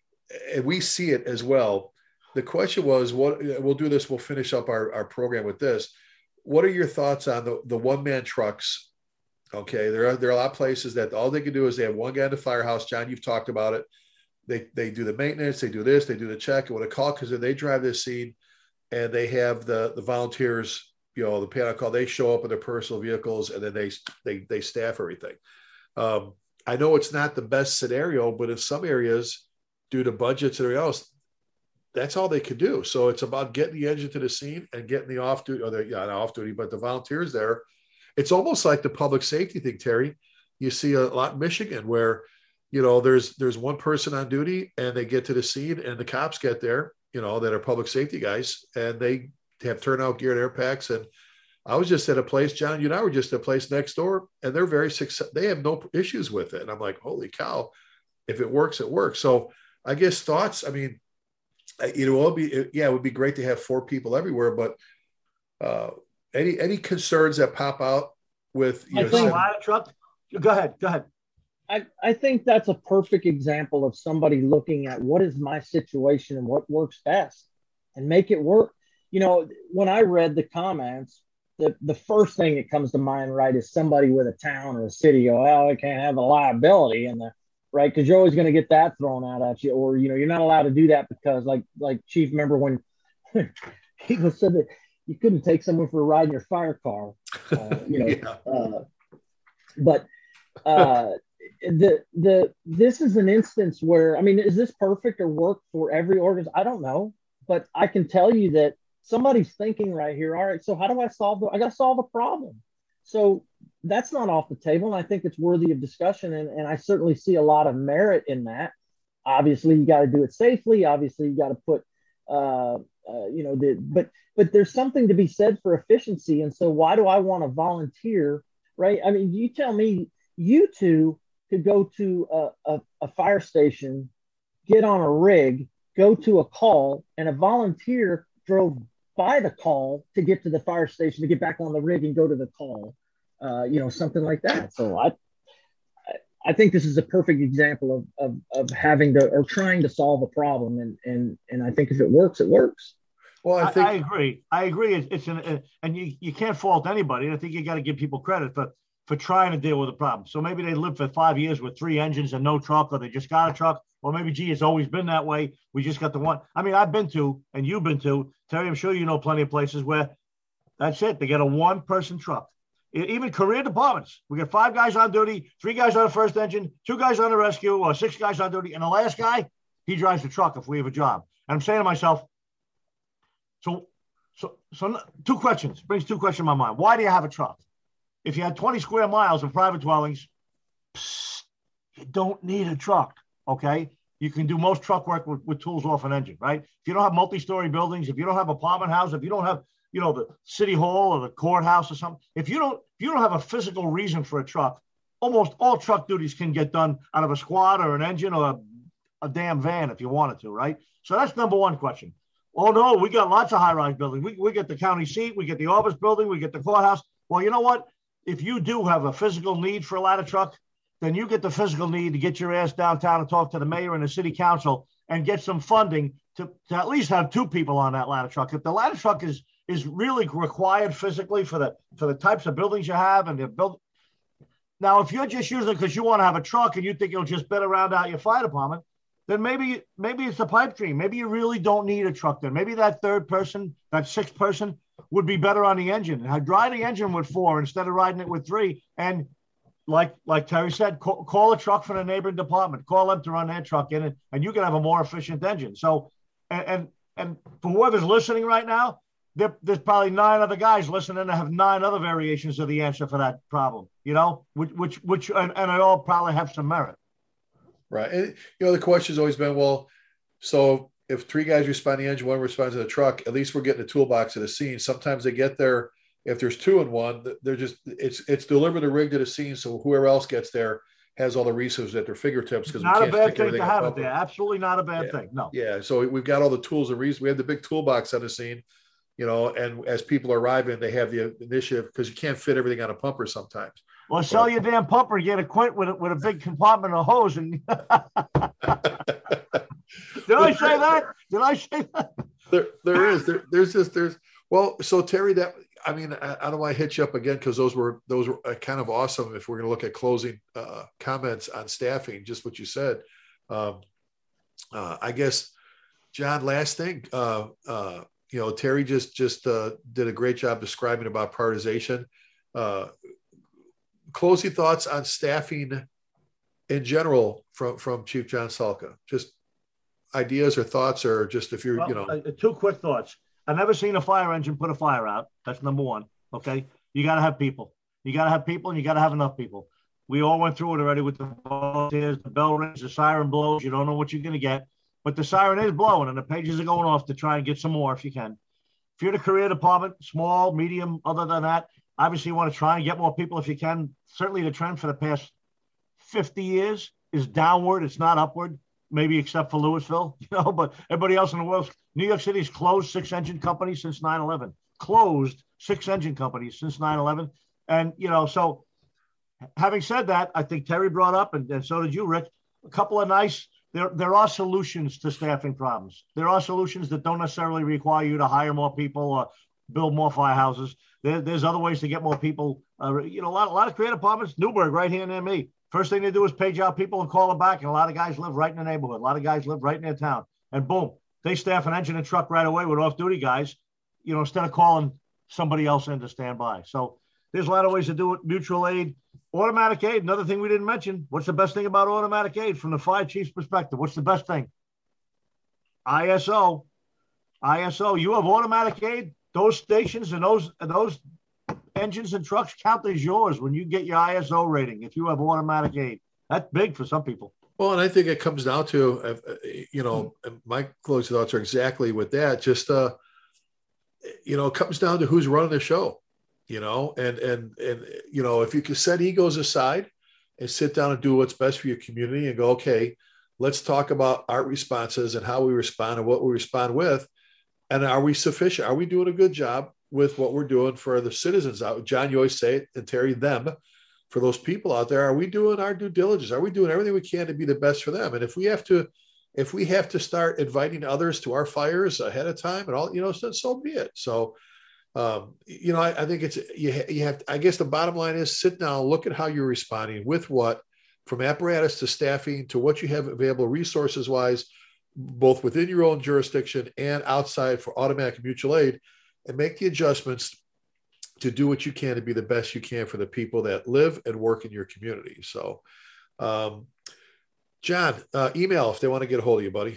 and we see it as well. The question was, what we'll do this, we'll finish up our, our program with this. What are your thoughts on the, the one-man trucks? Okay, there are, there are a lot of places that all they can do is they have one guy in the firehouse. John, you've talked about it. They they do the maintenance, they do this, they do the check, and what a call, because they drive this scene and they have the, the volunteers, you know, the panel call, they show up in their personal vehicles and then they they they staff everything. Um, I know it's not the best scenario, but in some areas, due to budgets and everything else, that's all they could do. So it's about getting the engine to the scene and getting the off duty, or the yeah, not off duty, but the volunteers there. It's almost like the public safety thing, Terry. You see a lot in Michigan where, you know, there's there's one person on duty and they get to the scene and the cops get there, you know, that are public safety guys, and they have turnout gear and air packs. And I was just at a place, John, you and I were just at a place next door, and they're very successful. They have no issues with it. And I'm like, holy cow, if it works, it works. So I guess thoughts, I mean, you know, it'll be, yeah, it would be great to have four people everywhere, but uh, any, any concerns that pop out with, you I know, think- seven, Ladder truck. Go ahead. Go ahead. I, I think that's a perfect example of somebody looking at what is my situation and what works best and make it work. You know, when I read the comments, the, the first thing that comes to mind, right, is somebody with a town or a city go, well, I can't have a liability and the right, because you're always going to get that thrown out at you, or you know, you're not allowed to do that because, like, like Chief, remember when people said that you couldn't take someone for a ride in your fire car, uh, you know, yeah. uh, but uh, the the this is an instance where, I mean, is this perfect or work for every organization? I don't know, but I can tell you that somebody's thinking right here. All right, so how do I solve the? I got to solve a problem. So that's not off the table, and I think it's worthy of discussion. And, and I certainly see a lot of merit in that. Obviously, you got to do it safely. Obviously, you got to put, uh, uh, you know, the but but there's something to be said for efficiency. And so, why do I want to volunteer? Right? I mean, you tell me, you two could go to a, a, a fire station, get on a rig, go to a call, and a volunteer drove by the call to get to the fire station to get back on the rig and go to the call. Uh, you know, something like that. So I, I think this is a perfect example of, of, of having to, or trying to solve a problem. And, and, and I think if it works, it works. Well, I I, think I agree. I agree. It's, it's an, uh, and you, you can't fault anybody. I think you got to give people credit for, for trying to deal with a problem. So maybe they lived for five years with three engines and no truck, or they just got a truck, or maybe, gee, it's always been that way. We just got the one. I mean, I've been to, and you've been to, Terry, I'm sure you know plenty of places where that's it. They get a one person truck. Even career departments, we got five guys on duty, three guys on the first engine, two guys on the rescue, or six guys on duty. And the last guy, he drives the truck if we have a job. And I'm saying to myself, so, so, so two questions, brings two questions in my mind. Why do you have a truck? If you had twenty square miles of private dwellings, psst, you don't need a truck, okay? You can do most truck work with, with tools off an engine, right? If you don't have multi-story buildings, if you don't have apartment house, if you don't have, you know, the city hall or the courthouse or something, if you don't, if you don't have a physical reason for a truck, almost all truck duties can get done out of a squad or an engine or a, a damn van if you wanted to, right? So that's number one question. Oh no, we got lots of high-rise buildings. We, we get the county seat, we get the office building, we get the courthouse. Well, you know what? If you do have a physical need for a ladder truck, then you get the physical need to get your ass downtown and talk to the mayor and the city council and get some funding to, to at least have two people on that ladder truck. If the ladder truck is is really required physically for the for the types of buildings you have and the build. Now, if you're just using it because you want to have a truck and you think it'll just better round out your fire department, then maybe maybe it's a pipe dream. Maybe you really don't need a truck then. Maybe that third person, that sixth person would be better on the engine. I'd ride the engine with four instead of riding it with three. And like like Terry said, call, call a truck from the neighboring department. Call them to run their truck in it, and you can have a more efficient engine. So, and and, and for whoever's listening right now, there, there's probably nine other guys listening that have nine other variations of the answer for that problem, you know, which, which, which and, and they all probably have some merit. right. And, you know, the question's always been, well, so if three guys respond to the engine, one responds to the truck, at least we're getting a toolbox at the scene. Sometimes they get there. If there's two in one, they're just, it's, it's deliver the rig to the scene. So whoever else gets there has all the resources at their fingertips. Because Not we a can't bad thing to have it there. Absolutely not a bad yeah. thing. No. Yeah. So we've got all the tools and reasons. We have the big toolbox on the scene, you know, and as people are arriving, they have the initiative because you can't fit everything on a pumper sometimes. Well, sell your damn pumper, get acquainted with it with a big compartment of hose. And did I say that? Did I say that? There, there is. There, there's this. There's well. So Terry, that I mean, I, I don't want to hit you up again because those were those were kind of awesome. If we're going to look at closing uh, comments on staffing, just what you said. Um, uh, I guess, John. Last thing. Uh, uh, you know, Terry just just uh, did a great job describing about prioritization. Uh, closing thoughts on staffing in general from from Chief John Salka. Just ideas or thoughts, or just if you're, Well, you know, uh, two quick thoughts. I've never seen a fire engine put a fire out. That's number one. Okay. You got to have people. You got to have people and you got to have enough people. We all went through it already with the volunteers, the bell rings, the siren blows. You don't know what you're going to get, but the siren is blowing and the pages are going off to try and get some more if you can. If you're the career department, small, medium, other than that, obviously you want to try and get more people if you can. Certainly the trend for the past fifty years is downward. It's not upward, maybe except for Louisville, you know, but everybody else in the world. New York City's closed six engine companies since nine eleven. Closed six engine companies since nine eleven. And, you know, so having said that, I think Terry brought up, and, and so did you, Rick, a couple of nice, there, there are solutions to staffing problems. There are solutions that don't necessarily require you to hire more people or build more firehouses. There, there's other ways to get more people. Uh, you know, a lot, a lot of creative departments, Newburgh right here near me. First thing they do is page out people and call them back. And a lot of guys live right in the neighborhood. A lot of guys live right in their town. And boom, they staff an engine and truck right away with off-duty guys, you know, instead of calling somebody else in to stand by. So there's a lot of ways to do it. Mutual aid, automatic aid. Another thing we didn't mention. What's the best thing about automatic aid from the fire chief's perspective? What's the best thing? I S O. I S O. You have automatic aid. Those stations and those and those engines and trucks count as yours when you get your I S O rating. If you have automatic aid, that's big for some people. Well, and I think it comes down to, uh, you know, my closing thoughts are exactly with that. Just, uh, you know, it comes down to who's running the show, you know, and, and, and, you know, if you can set egos aside and sit down and do what's best for your community and go, okay, let's talk about our responses and how we respond and what we respond with. And are we sufficient? Are we doing a good job with what we're doing for the citizens out? John, you always say it, and Terry, them, for those people out there. Are we doing our due diligence? Are we doing everything we can to be the best for them? And if we have to, if we have to start inviting others to our fires ahead of time and all, you know, so, so be it. So, um, you know, I, I think it's, you, you have, I guess the bottom line is sit down, look at how you're responding with what, from apparatus to staffing to what you have available resources wise, both within your own jurisdiction and outside for automatic mutual aid, and make the adjustments to do what you can to be the best you can for the people that live and work in your community. So, um, John, uh, email if they want to get a hold of you, buddy.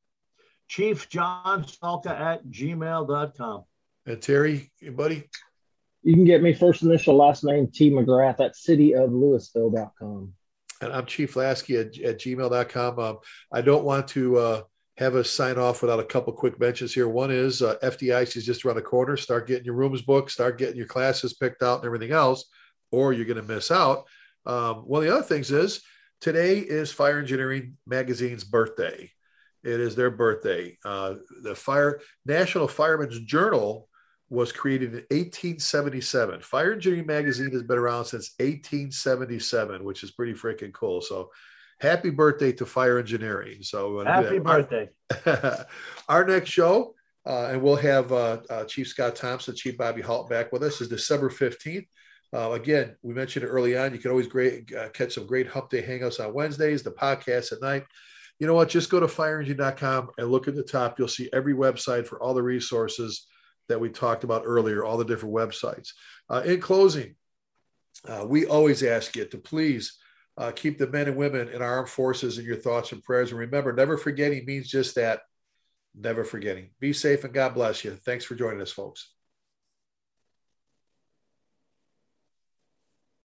Chief John Salka at gmail dot com. And Terry, buddy? You can get me first initial, last name, T. McGrath at city of Louisville dot com. And I'm Chief Lasky at, at gmail dot com. Um, I don't want to uh, have us sign off without a couple quick mentions here. One is uh, F D I C is just around the corner. Start getting your rooms booked, start getting your classes picked out and everything else, or you're going to miss out. Um, one of the other things is today is Fire Engineering Magazine's birthday. It is their birthday. Uh, the Fire National Fireman's Journal was created in eighteen seventy-seven. Fire Engineering Magazine has been around since eighteen seventy-seven, which is pretty freaking cool. So happy birthday to Fire Engineering. So happy birthday. Our, our next show, uh, and we'll have uh, uh, Chief Scott Thompson, Chief Bobby Halt back with us, is December fifteenth. Uh, again, we mentioned it early on. You can always great uh, catch some great Hump Day Hangouts on Wednesdays, the podcast at night. You know what? Just go to fire engine dot com and look at the top. You'll see every website for all the resources that we talked about earlier, all the different websites. Uh, in closing, uh, we always ask you to please uh, keep the men and women in our armed forces in your thoughts and prayers. And remember, never forgetting means just that, never forgetting. Be safe and God bless you. Thanks for joining us, folks.